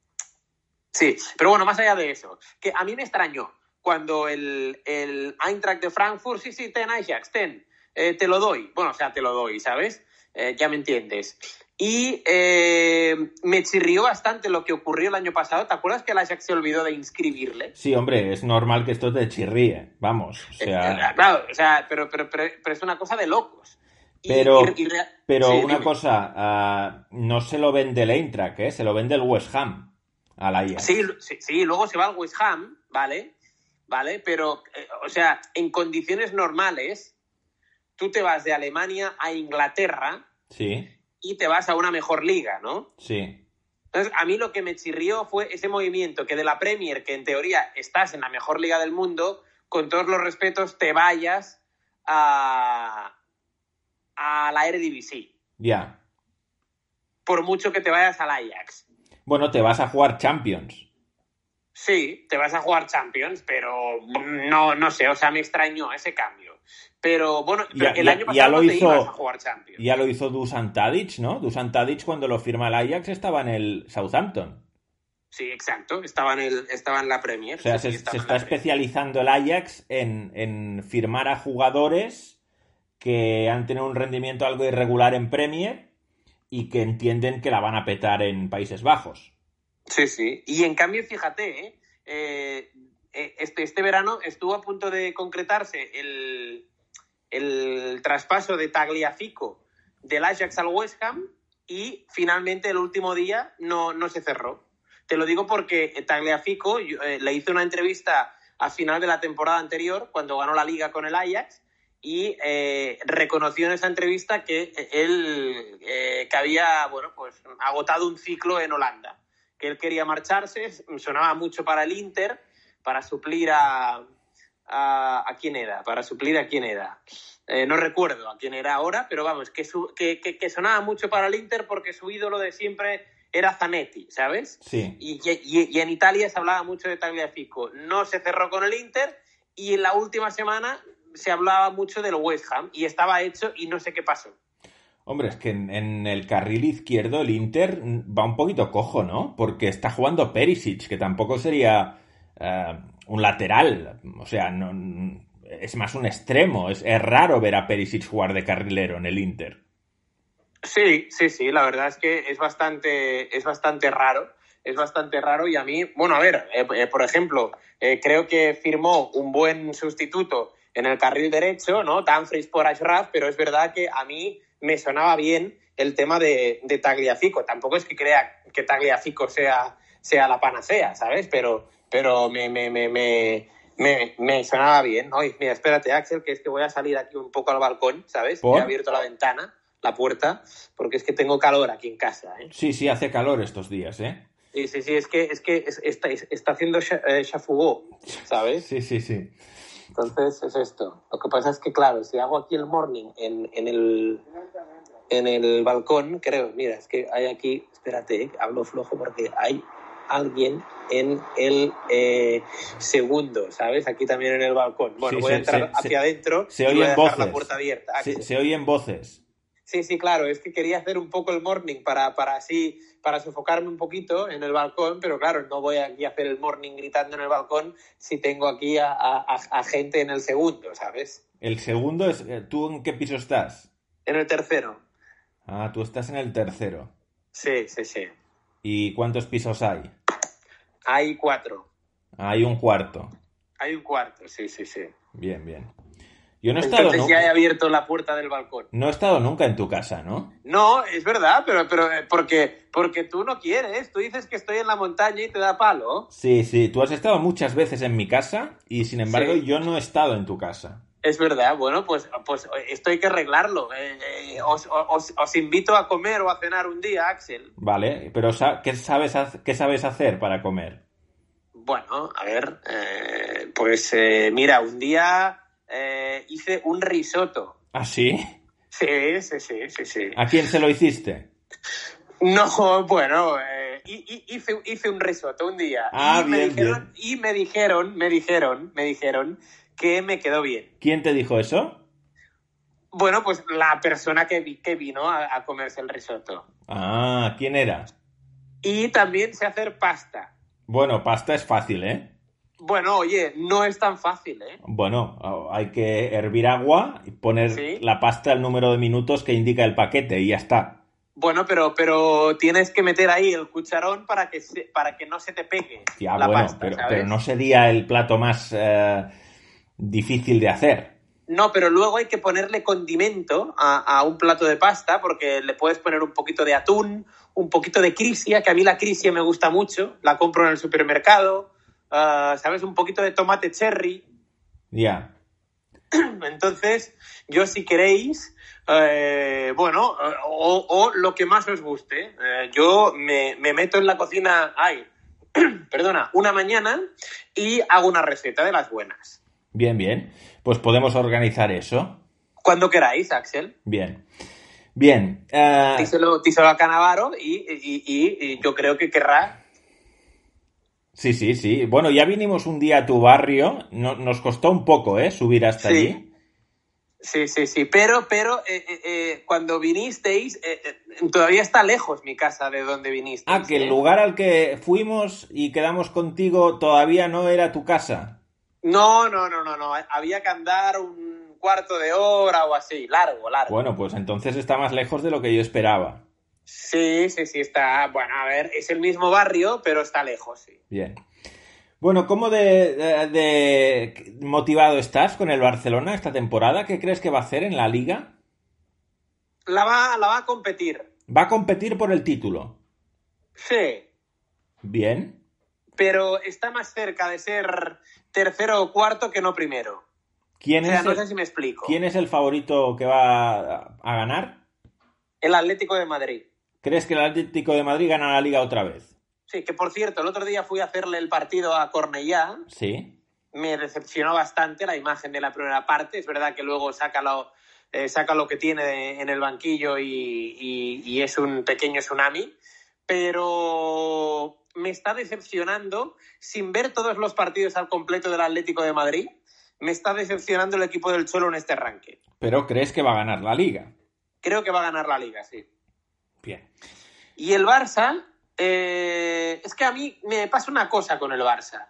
Sí, pero bueno, más allá de eso, que a mí me extrañó cuando el Eintracht de Frankfurt, ten Ajax, te lo doy. Bueno, o sea, te lo doy, ¿sabes? Ya me entiendes. Y me chirrió bastante lo que ocurrió el año pasado. ¿Te acuerdas que el Ajax se olvidó de inscribirle? Sí, hombre, es normal que esto te chirríe, vamos, o sea... Claro, o sea, pero es una cosa de locos. Pero sí, una cosa, no se lo vende el Eintracht, ¿eh? Se lo vende el West Ham al Ajax. Sí, luego se va al West Ham, ¿vale? Pero, o sea, en condiciones normales, tú te vas de Alemania a Inglaterra... Sí. Y te vas a una mejor liga, ¿no? Sí. Entonces, a mí lo que me chirrió fue ese movimiento que de la Premier, que en teoría estás en la mejor liga del mundo, con todos los respetos, te vayas a la Eredivisie. Ya. Por mucho que te vayas al Ajax. Bueno, te vas a jugar Champions. Sí, te vas a jugar Champions, pero no sé, o sea, me extrañó ese cambio. Pero bueno, el año pasado no te ibas a jugar Champions. Ya lo hizo Dusan Tadic, ¿no? Dusan Tadic, cuando lo firma el Ajax, estaba en el Southampton. Sí, exacto, estaba en la Premier. O sea, sí, se está especializando el Ajax en firmar a jugadores que han tenido un rendimiento algo irregular en Premier y que entienden que la van a petar en Países Bajos. Sí. Y en cambio, fíjate, este verano estuvo a punto de concretarse el traspaso de Tagliafico del Ajax al West Ham y finalmente el último día no se cerró. Te lo digo porque Tagliafico le hizo una entrevista a final de la temporada anterior cuando ganó la Liga con el Ajax y reconoció en esa entrevista que él que había agotado un ciclo en Holanda, que él quería marcharse, sonaba mucho para el Inter, para suplir a quién era, no recuerdo a quién era ahora, pero vamos, que sonaba mucho para el Inter porque su ídolo de siempre era Zanetti, ¿sabes? Sí. Y en Italia se hablaba mucho de Tagliafico. No se cerró con el Inter y en la última semana se hablaba mucho del West Ham y estaba hecho y no sé qué pasó. Hombre, es que en el carril izquierdo el Inter va un poquito cojo, ¿no? Porque está jugando Perisic, que tampoco sería un lateral. O sea, no, es más un extremo. Es raro ver a Perisic jugar de carrilero en el Inter. Sí, la verdad es que es bastante raro. Es bastante raro y a mí, bueno, a ver, por ejemplo, creo que firmó un buen sustituto en el carril derecho, ¿no? Dumfries por Ashraf, pero es verdad que a mí me sonaba bien el tema de Tagliafico. Tampoco es que crea que Tagliafico sea la panacea, ¿sabes? Pero me sonaba bien. Oye, mira, espérate, Axel, que es que voy a salir aquí un poco al balcón, ¿sabes? ¿Por? He abierto la ventana, la puerta, porque es que tengo calor aquí en casa, ¿eh? Sí, hace calor estos días, ¿eh? Sí, es que está haciendo chafugó, ¿sabes? Sí. Entonces es esto. Lo que pasa es que, claro, si hago aquí el morning en el balcón, creo, mira, es que hay aquí, espérate, hablo flojo porque hay alguien en el segundo, ¿sabes? Aquí también en el balcón. Bueno, voy a entrar hacia adentro y voy a dejar la puerta abierta. Se oyen voces. Sí, claro, es que quería hacer un poco el morning para sofocarme un poquito en el balcón, pero claro, no voy aquí a hacer el morning gritando en el balcón si tengo aquí a gente en el segundo, ¿sabes? ¿El segundo es... ¿Tú en qué piso estás? En el tercero. Ah, tú estás en el tercero. Sí. ¿Y cuántos pisos hay? Hay 4. Hay un cuarto. Hay un cuarto, sí. Bien. Yo no he estado Entonces ya he abierto la puerta del balcón. No he estado nunca en tu casa, ¿no? No, es verdad, pero porque tú no quieres. Tú dices que estoy en la montaña y te da palo. Sí. Tú has estado muchas veces en mi casa y, sin embargo, yo no he estado en tu casa. Es verdad. Bueno, pues esto hay que arreglarlo. Os invito a comer o a cenar un día, Axel. Vale, pero ¿qué sabes hacer para comer? Bueno, a ver, mira, un día... hice un risotto. ¿Ah, sí? Sí. ¿A quién se lo hiciste? No, bueno, hice un risotto un día. Bien. Y me dijeron que me quedó bien. ¿Quién te dijo eso? Bueno, pues la persona que vino a comerse el risotto. Ah, ¿quién era? Y también sé hacer pasta. Bueno, pasta es fácil, ¿eh? Bueno, oye, no es tan fácil, ¿eh? Bueno, hay que hervir agua y poner ¿Sí? la pasta al número de minutos que indica el paquete y ya está. Bueno, pero tienes que meter ahí el cucharón para que no se te pegue la pasta, pero no sería el plato más difícil de hacer. No, pero luego hay que ponerle condimento a un plato de pasta, porque le puedes poner un poquito de atún, un poquito de crisia, que a mí la crisia me gusta mucho, la compro en el supermercado, ¿sabes? Un poquito de tomate cherry. Ya. Entonces, yo si queréis, bueno, o lo que más os guste, yo me meto en la cocina, perdona, una mañana y hago una receta de las buenas. Bien, bien. Pues podemos organizar eso. Cuando queráis, Axel. Bien. Díselo a Canavaro y yo creo que querrá. Sí. Bueno, ya vinimos un día a tu barrio. Nos costó un poco, subir hasta allí. Sí. Pero cuando vinisteis, todavía está lejos mi casa de donde vinisteis. Que el lugar al que fuimos y quedamos contigo todavía no era tu casa. No. Había que andar un cuarto de hora o así, largo. Bueno, pues entonces está más lejos de lo que yo esperaba. Sí, está... Bueno, a ver, es el mismo barrio, pero está lejos, sí. Bien. Bueno, ¿cómo de motivado estás con el Barcelona esta temporada? ¿Qué crees que va a hacer en la Liga? La va a competir. ¿Va a competir por el título? Sí. Bien. Pero está más cerca de ser tercero o cuarto que no primero. No sé si me explico. ¿Quién es el favorito que va a ganar? El Atlético de Madrid. ¿Crees que el Atlético de Madrid gana la Liga otra vez? Sí, que por cierto, el otro día fui a hacerle el partido a Cornellá. Sí. Me decepcionó bastante la imagen de la primera parte. Es verdad que luego saca lo que tiene en el banquillo y es un pequeño tsunami. Pero me está decepcionando, sin ver todos los partidos al completo del Atlético de Madrid, me está decepcionando el equipo del Cholo en este arranque. ¿Pero crees que va a ganar la Liga? Creo que va a ganar la Liga, sí. Bien. Y el Barça, es que a mí me pasa una cosa con el Barça.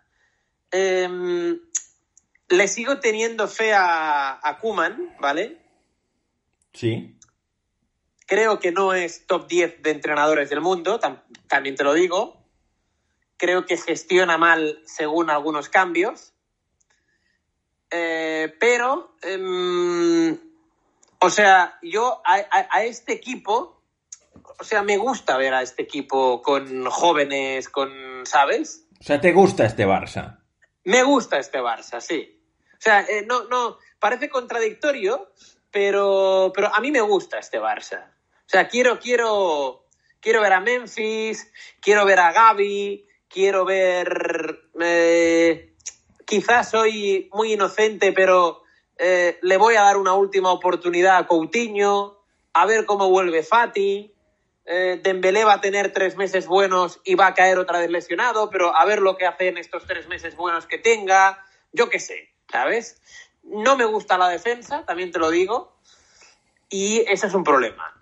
Le sigo teniendo fe a Koeman, ¿vale? Sí. Creo que no es top 10 de entrenadores del mundo, también te lo digo. Creo que gestiona mal según algunos cambios. Pero, o sea, yo a este equipo, o sea, me gusta ver a este equipo con jóvenes, ¿sabes? O sea, ¿te gusta este Barça? Me gusta este Barça, sí. O sea, no, parece contradictorio, pero a mí me gusta este Barça. O sea, quiero ver a Memphis, quiero ver a Gavi, quiero ver... quizás soy muy inocente, pero le voy a dar una última oportunidad a Coutinho, a ver cómo vuelve Fati. Dembélé va a tener 3 meses buenos y va a caer otra vez lesionado, pero a ver lo que hace en estos 3 meses buenos que tenga. Yo qué sé, ¿sabes? No me gusta la defensa, también te lo digo, y ese es un problema.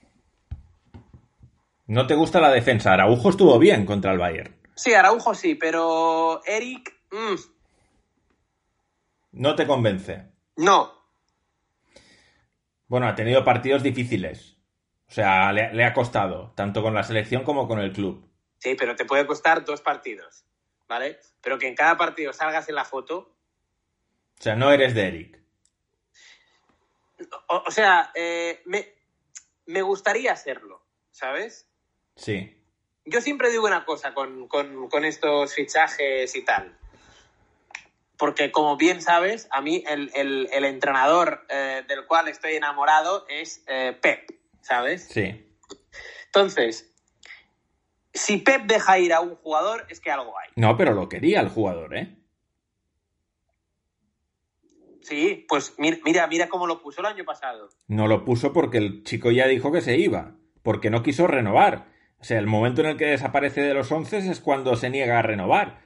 ¿No te gusta la defensa? Araujo estuvo bien contra el Bayern. Sí, Araujo sí, pero Eric... ¿No te convence? No. Bueno, ha tenido partidos difíciles. O sea, le ha costado, tanto con la selección como con el club. Sí, pero te puede costar 2 partidos, ¿vale? Pero que en cada partido salgas en la foto... O sea, no eres de Eric. O sea, me gustaría serlo, ¿sabes? Sí. Yo siempre digo una cosa con estos fichajes y tal. Porque, como bien sabes, a mí el entrenador del cual estoy enamorado es Pep, ¿sabes? Sí. Entonces, si Pep deja ir a un jugador, es que algo hay. No, pero lo quería el jugador, ¿eh? Sí, pues mira cómo lo puso el año pasado. No lo puso porque el chico ya dijo que se iba, porque no quiso renovar. O sea, el momento en el que desaparece de los 11 es cuando se niega a renovar.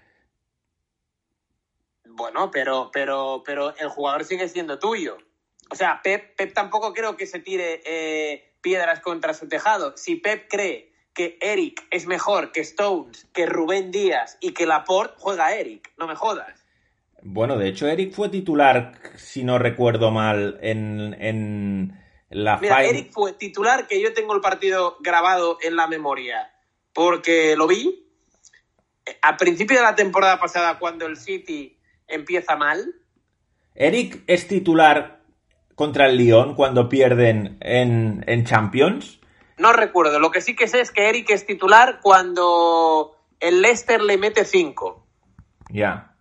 Bueno, pero el jugador sigue siendo tuyo. O sea, Pep tampoco creo que se tire piedras contra su tejado. Si Pep cree que Eric es mejor que Stones, que Rubén Díaz y que Laporte, juega Eric, no me jodas. Bueno, de hecho Eric fue titular, si no recuerdo mal, en la Mira, Eric fue titular, que yo tengo el partido grabado en la memoria, porque lo vi al principio de la temporada pasada cuando el City empieza mal. Eric es titular contra el Lyon cuando pierden en Champions. No recuerdo, lo que sí que sé es que Eric es titular cuando el Leicester le mete 5. Ya.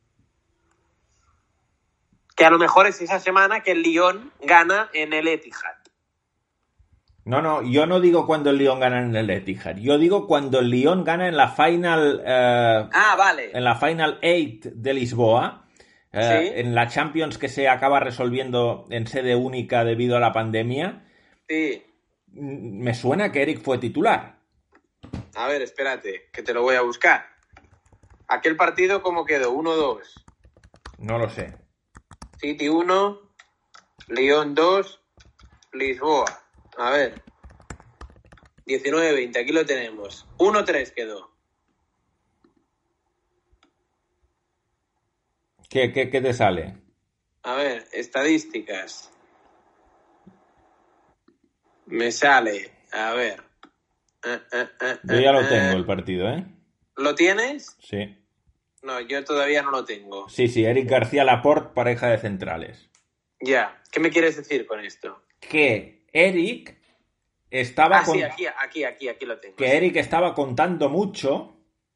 Que a lo mejor es esa semana que el Lyon gana en el Etihad. No, yo no digo cuando el Lyon gana en el Etihad. Yo digo cuando el Lyon gana en la Final... vale. En la Final 8 de Lisboa. ¿Sí? En la Champions que se acaba resolviendo en sede única debido a la pandemia. Sí. Me suena que Eric fue titular. A ver, espérate, que te lo voy a buscar. ¿Aquel partido cómo quedó? 1-2. No lo sé. City 1, Lyon 2, Lisboa. A ver. 19-20, aquí lo tenemos. 1-3 quedó. ¿Qué te sale? A ver, estadísticas. Me sale, a ver. Yo ya lo tengo el partido, ¿eh? ¿Lo tienes? Sí. No, yo todavía no lo tengo. Sí, Eric García Laporte, pareja de centrales. Ya, ¿qué me quieres decir con esto? Que Eric estaba... Sí, aquí lo tengo. Que Eric estaba contando mucho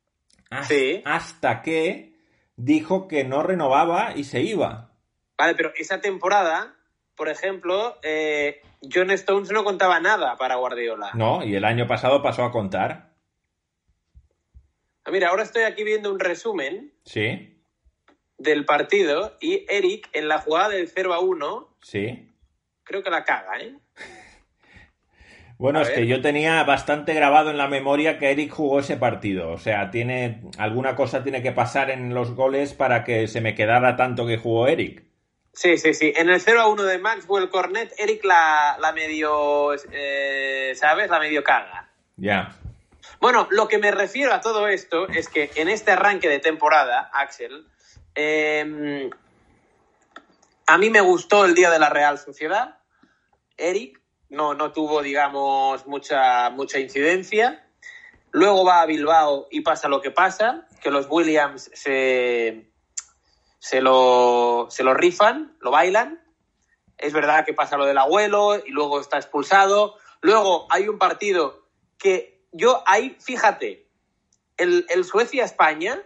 hasta que dijo que no renovaba y se iba. Vale, pero esa temporada, por ejemplo, John Stones no contaba nada para Guardiola. No, y el año pasado pasó a contar. Mira, ahora estoy aquí viendo un resumen. Sí. Del partido y Eric en la jugada del 0-1. Sí. Creo que la caga, ¿eh? Bueno, es que yo tenía bastante grabado en la memoria que Eric jugó ese partido. O sea, alguna cosa tiene que pasar en los goles para que se me quedara tanto que jugó Eric. Sí. En el 0-1 de Maxwell Cornet, Eric la medio, ¿sabes? La medio caga. Ya. Bueno, lo que me refiero a todo esto es que en este arranque de temporada, Axel, a mí me gustó el día de la Real Sociedad. Eric no tuvo, digamos, mucha incidencia. Luego va a Bilbao y pasa lo que pasa, que los Williams se lo rifan, lo bailan. Es verdad que pasa lo del abuelo y luego está expulsado. Luego hay un partido que yo ahí, fíjate, el Suecia-España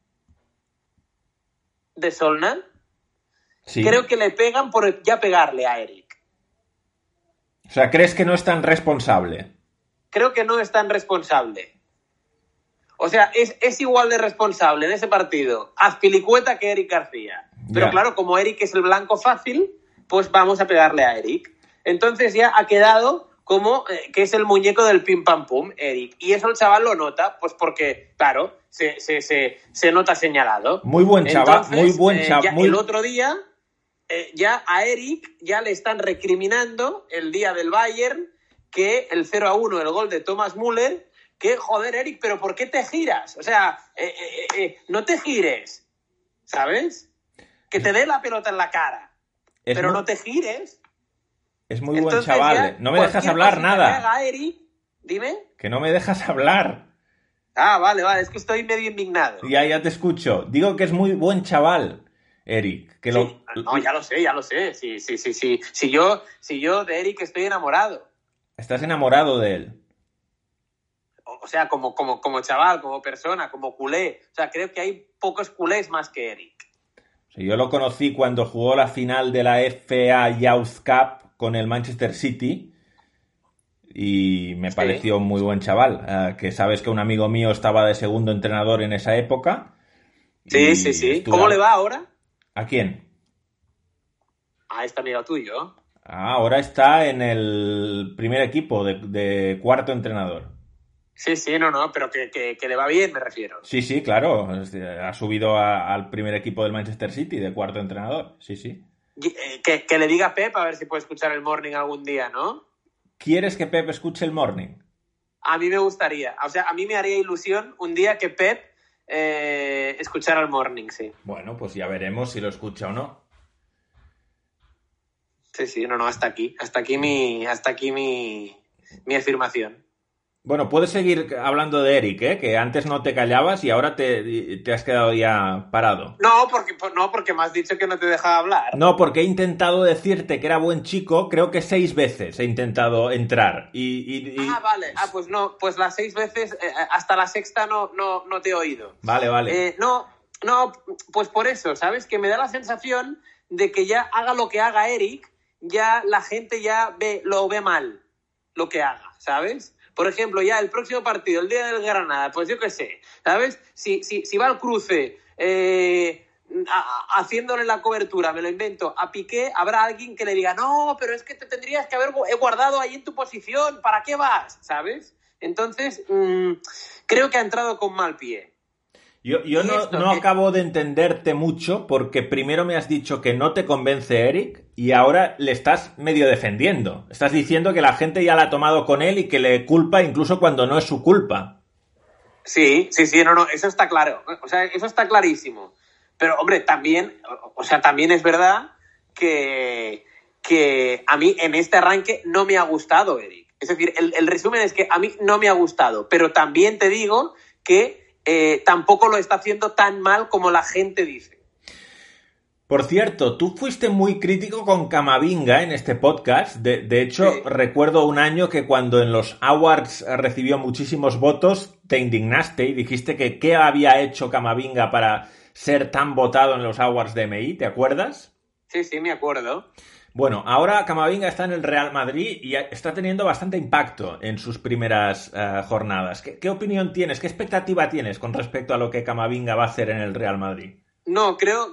de Solna, sí. Creo que le pegan por ya pegarle a Eric. O sea, ¿crees que no es tan responsable? Creo que no es tan responsable. O sea, es igual de responsable en ese partido Azpilicueta que Eric García. Pero claro, como Eric es el blanco fácil, pues vamos a pegarle a Eric. Entonces ya ha quedado como que es el muñeco del pim pam pum, Eric. Y eso el chaval lo nota, pues porque, claro, se nota señalado. Muy buen chaval, entonces, muy buen chaval. El otro día, ya a Eric ya le están recriminando el día del Bayern que el 0-1, el gol de Thomas Müller, que, joder, Eric, pero ¿por qué te giras? O sea, no te gires, ¿sabes? Que te dé la pelota en la cara, pero no te gires. Es muy buen chaval. No me dejas hablar nada. Haga Eric, dime. Que no me dejas hablar. Vale, es que estoy medio indignado. Ya te escucho. Digo que es muy buen chaval, Eric. Que sí. No, ya lo sé. Si yo de Eric estoy enamorado. Estás enamorado de él. O sea, como chaval, como persona, como culé. O sea, creo que hay pocos culés más que Eric. Yo lo conocí cuando jugó la final de la FA Youth Cup con el Manchester City y me pareció muy buen chaval. Que sabes que un amigo mío estaba de segundo entrenador en esa época. Sí. ¿Cómo le va ahora? ¿A quién? A este amigo tuyo. Ahora está en el primer equipo de cuarto entrenador. Sí, no, pero que le va bien, me refiero. Sí, claro. Ha subido al primer equipo del Manchester City de cuarto entrenador. Sí. Que le diga a Pep a ver si puede escuchar el Morning algún día, ¿no? ¿Quieres que Pep escuche el Morning? A mí me gustaría. O sea, a mí me haría ilusión un día que Pep escuchara el Morning, sí. Bueno, pues ya veremos si lo escucha o no. Sí, no, hasta aquí. Hasta aquí mi afirmación. Bueno, puedes seguir hablando de Eric, ¿eh? Que antes no te callabas y ahora te has quedado ya parado. No, porque me has dicho que no te dejaba hablar. No, porque he intentado decirte que era buen chico, creo que 6 veces he intentado entrar. Ah, vale. Ah, pues no, pues las 6 veces, hasta la sexta no te he oído. Vale. No, pues por eso, ¿sabes? Que me da la sensación de que ya haga lo que haga Eric, ya la gente ya lo ve mal, lo que haga, ¿sabes? Por ejemplo, ya el próximo partido, el día del Granada, pues yo qué sé, ¿sabes? Si va al cruce haciéndole la cobertura, me lo invento, a Piqué, habrá alguien que le diga, no, pero es que te tendrías que haber guardado ahí en tu posición, ¿para qué vas? ¿Sabes? Entonces, creo que ha entrado con mal pie. Yo no acabo de entenderte mucho porque primero me has dicho que no te convence Eric y ahora le estás medio defendiendo. Estás diciendo que la gente ya la ha tomado con él y que le culpa incluso cuando no es su culpa. Sí, no, eso está claro. O sea, eso está clarísimo. Pero, hombre, también es verdad que a mí en este arranque no me ha gustado Eric. Es decir, el resumen es que a mí no me ha gustado, pero también te digo que tampoco lo está haciendo tan mal como la gente dice. Por cierto, tú fuiste muy crítico con Camavinga en este podcast. De hecho, sí. Recuerdo un año que cuando en los Awards recibió muchísimos votos, te indignaste y dijiste que qué había hecho Camavinga para ser tan votado en los Awards de MI, ¿te acuerdas? Sí, me acuerdo. Bueno, ahora Camavinga está en el Real Madrid y está teniendo bastante impacto en sus primeras jornadas. ¿Qué opinión tienes? ¿Qué expectativa tienes con respecto a lo que Camavinga va a hacer en el Real Madrid? No, creo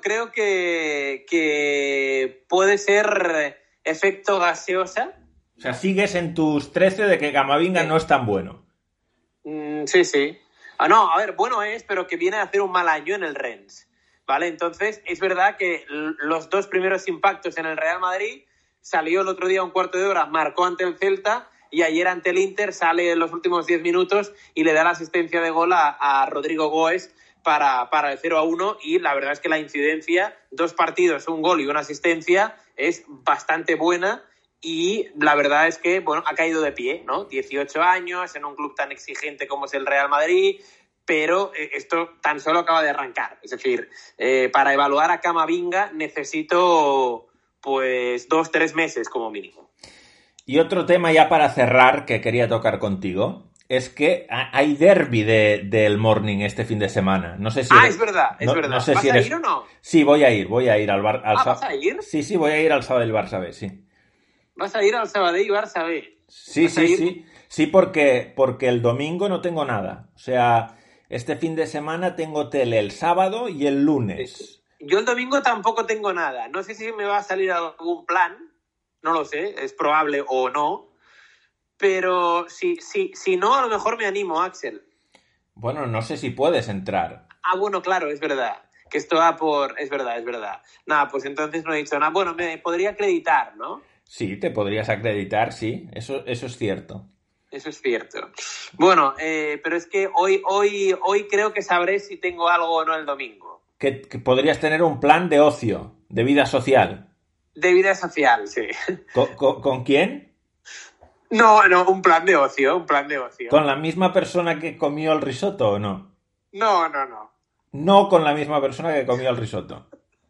que puede ser efecto gaseosa. O sea, sigues en tus 13 de que Camavinga no es tan bueno. Sí. No, a ver, bueno es, pero que viene a hacer un mal año en el Rennes. ¿Vale? Entonces, es verdad que los 2 primeros impactos en el Real Madrid, salió el otro día un cuarto de hora, marcó ante el Celta y ayer ante el Inter sale en los últimos 10 minutos y le da la asistencia de gol a Rodrigo Goes para el 0-1 y la verdad es que la incidencia, 2 partidos, un gol y una asistencia, es bastante buena y la verdad es que, bueno, ha caído de pie, ¿no? 18 años, en un club tan exigente como es el Real Madrid, pero esto tan solo acaba de arrancar. Es decir, para evaluar a Camavinga necesito pues 2-3 meses como mínimo. Y otro tema ya para cerrar que quería tocar contigo es que hay derbi del Morning este fin de semana. No sé si es verdad. No sé ¿Vas si a ir o no? Sí, voy a ir al Barça. ¿Vas a ir? Sí, voy a ir al Sabadell Barça B, sí. ¿Vas a ir al Sabadell Barça B? Sí, porque el domingo no tengo nada. O sea, este fin de semana tengo tele el sábado y el lunes. Yo el domingo tampoco tengo nada. No sé si me va a salir algún plan. No lo sé, es probable o no. Pero si no, a lo mejor me animo, Axel. Bueno, no sé si puedes entrar. Bueno, claro, es verdad. Que esto va por... Es verdad. Nada, pues entonces no he dicho nada. Bueno, me podría acreditar, ¿no? Sí, te podrías acreditar, sí. Eso es cierto. Eso es cierto. Bueno, pero es que hoy creo que sabré si tengo algo o no el domingo. Que podrías tener un plan de ocio, de vida social. De vida social, sí. ¿Con quién? No, un plan de ocio. ¿Con la misma persona que comió el risotto o no? No. No con la misma persona que comió el risotto.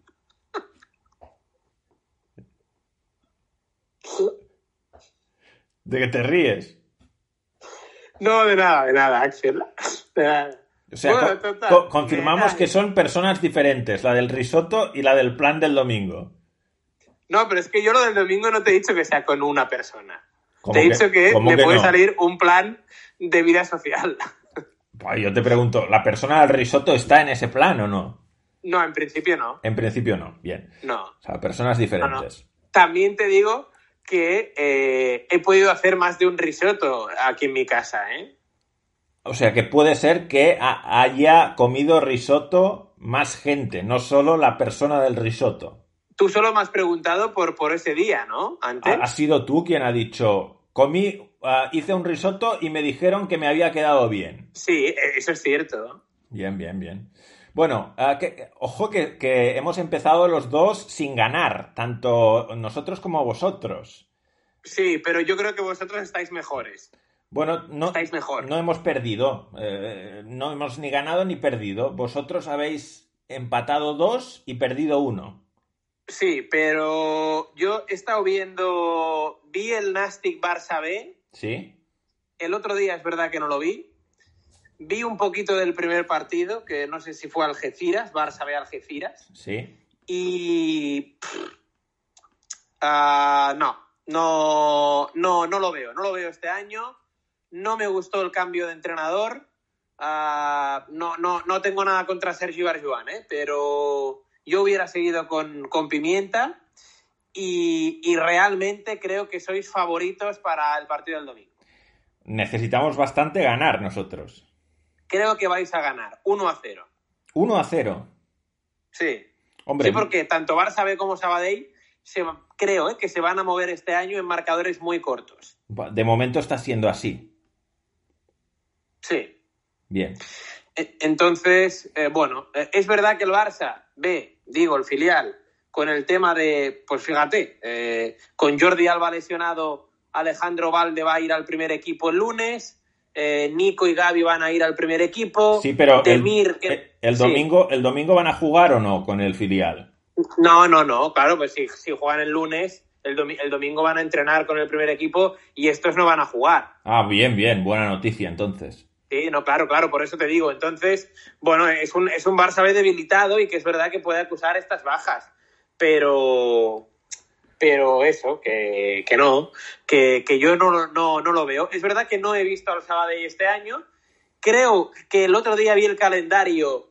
¿De qué te ríes? No, de nada, Axel. De nada. O sea, bueno, confirmamos que son personas diferentes, la del risotto y la del plan del domingo. No, pero es que yo lo del domingo no te he dicho que sea con una persona. Te he dicho que me puede salir un plan de vida social. Pues yo te pregunto, ¿la persona del risotto está en ese plan o no? No, en principio no. En principio no, bien. No. O sea, personas diferentes. No. También te digo que he podido hacer más de un risotto aquí en mi casa, ¿eh? O sea, que puede ser que haya comido risotto más gente, no solo la persona del risotto. Tú solo me has preguntado por ese día, ¿no? Antes. ¿Has sido tú quien ha dicho, comí hice un risotto y me dijeron que me había quedado bien. Sí, eso es cierto. Bien, bien, bien. Bueno, ojo que hemos empezado los dos sin ganar, tanto nosotros como vosotros. Sí, pero yo creo que vosotros estáis mejores. Bueno, no, estáis mejor. No hemos perdido. No hemos ni ganado ni perdido. Vosotros habéis empatado 2 y perdido 1. Sí, pero yo he estado vi el Nastic Barça B. Sí. El otro día es verdad que no lo vi. Vi un poquito del primer partido, que no sé si fue Algeciras, Barça B Algeciras. Sí. Y no lo veo. No lo veo este año. No me gustó el cambio de entrenador. No tengo nada contra Sergi Barjuan, pero yo hubiera seguido con Pimienta y realmente creo que sois favoritos para el partido del domingo. Necesitamos bastante ganar nosotros. Creo que vais a ganar 1-0. 1-0. Sí. Hombre. Sí, porque tanto Barça B como Sabadell creo que se van a mover este año en marcadores muy cortos. De momento está siendo así. Sí. Bien. Entonces, es verdad que el Barça B, el filial, con el tema de, pues fíjate, con Jordi Alba lesionado, Alejandro Valde va a ir al primer equipo el lunes, Nico y Gavi van a ir al primer equipo. Sí, pero Demir, el domingo van a jugar o no con el filial. No, claro, pues si juegan el lunes, el domingo van a entrenar con el primer equipo y estos no van a jugar. Ah, bien, buena noticia entonces. Sí, no, claro, por eso te digo. Entonces, bueno, es un Barça B debilitado y que es verdad que puede acusar estas bajas, pero eso, que no, que yo no lo veo. Es verdad que no he visto al Sabadell este año. Creo que el otro día vi el calendario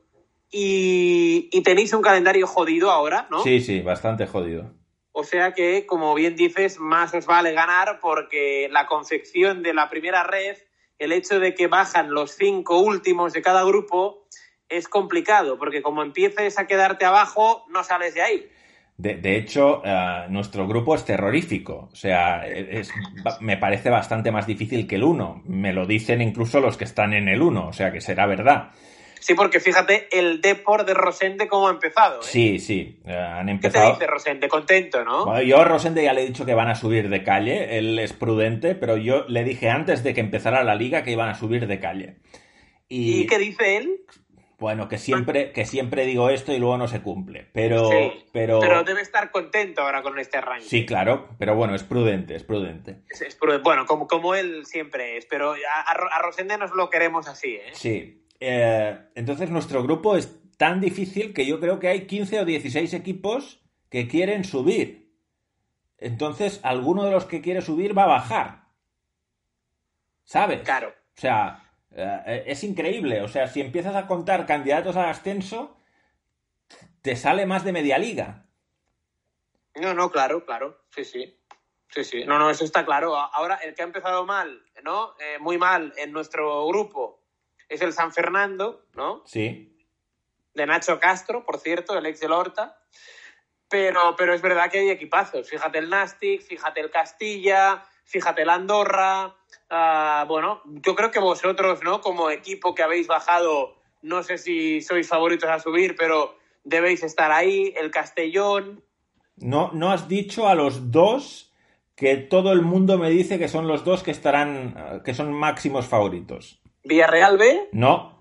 y tenéis un calendario jodido ahora, ¿no? Sí, bastante jodido. O sea que, como bien dices, más os vale ganar porque la confección de la primera red, el hecho de que bajan los 5 últimos de cada grupo es complicado, porque como empieces a quedarte abajo, no sales de ahí. De hecho, nuestro grupo es terrorífico. O sea, me parece bastante más difícil que el 1. Me lo dicen incluso los que están en el 1, o sea que será verdad. Sí, porque fíjate el Depor de Rosende cómo ha empezado, ¿eh? Sí, han empezado... ¿Qué te dice Rosende? Contento, ¿no? Bueno, yo a Rosende ya le he dicho que van a subir de calle, él es prudente, pero yo le dije antes de que empezara la liga que iban a subir de calle. ¿Y qué dice él? Bueno, que siempre digo esto y luego no se cumple, pero... Sí, pero debe estar contento ahora con este arranque. Sí, claro, pero bueno, es prudente. Es prudente. Bueno, como él siempre es, pero a Rosende nos lo queremos así, ¿eh? Sí. Entonces nuestro grupo es tan difícil que yo creo que hay 15 o 16 equipos que quieren subir. Entonces, alguno de los que quiere subir va a bajar. ¿Sabes? Claro. O sea, es increíble. O sea, si empiezas a contar candidatos al ascenso, te sale más de media liga. No, claro. Sí. No, eso está claro. Ahora, el que ha empezado mal, ¿no? Muy mal en nuestro grupo es el San Fernando, ¿no? Sí. De Nacho Castro, por cierto, el ex del Horta. Pero es verdad que hay equipazos. Fíjate el Nastic, fíjate el Castilla, fíjate el Andorra. Bueno, yo creo que vosotros, ¿no? Como equipo que habéis bajado, no sé si sois favoritos a subir, pero debéis estar ahí. El Castellón. No has dicho a los dos que todo el mundo me dice que son los dos que estarán, que son máximos favoritos. ¿Villarreal B? No.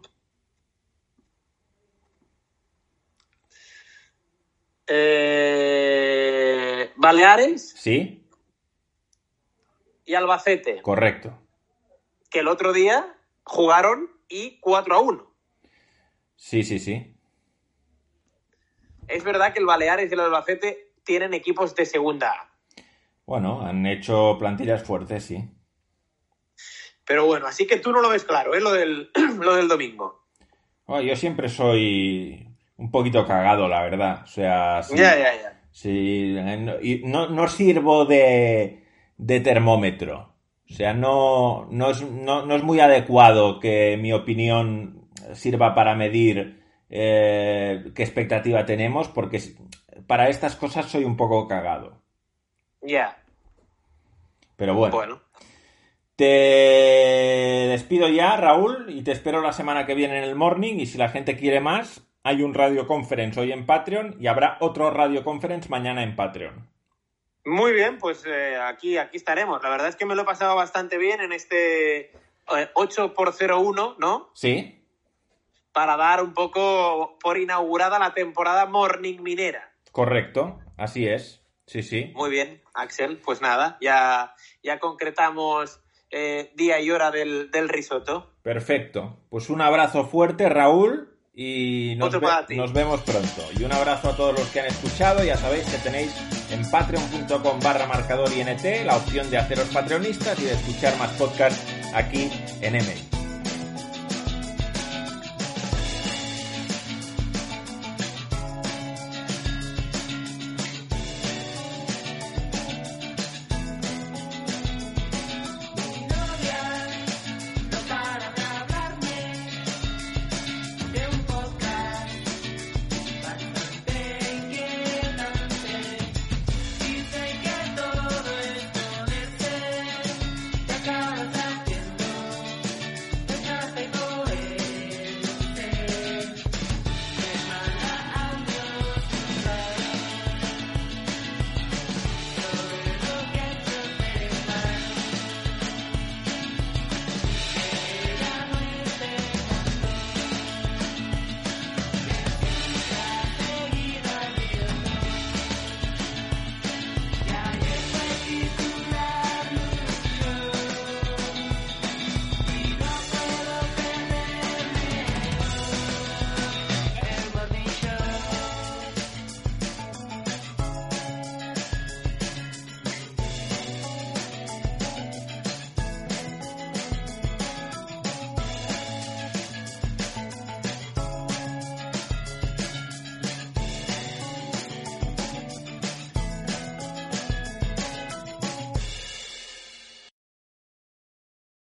¿Baleares? Sí. ¿Y Albacete? Correcto. Que el otro día jugaron y 4-1. Sí. Es verdad que el Baleares y el Albacete tienen equipos de segunda A. Bueno, han hecho plantillas fuertes, sí. Pero bueno, así que tú no lo ves claro, ¿eh? Lo del domingo. Bueno, yo siempre soy un poquito cagado, la verdad. O sea, sí. Ya. Sí, no sirvo de termómetro. O sea, no es muy adecuado que mi opinión sirva para medir qué expectativa tenemos, porque para estas cosas soy un poco cagado. Ya. Pero bueno. Te despido ya, Raúl, y te espero la semana que viene en el Morning, y si la gente quiere más, hay un Radio Conference hoy en Patreon y habrá otro Radio Conference mañana en Patreon. Muy bien, pues aquí estaremos. La verdad es que me lo he pasado bastante bien en este 8x01, ¿no? Sí. Para dar un poco por inaugurada la temporada Morning Minera. Correcto, así es. Sí, sí. Muy bien, Axel. Pues nada, ya concretamos día y hora del risotto. Perfecto. Pues un abrazo fuerte, Raúl, y nos vemos pronto. Y un abrazo a todos los que han escuchado. Ya sabéis que tenéis en patreon.com/marcadorint la opción de haceros patreonistas y de escuchar más podcasts aquí en MX.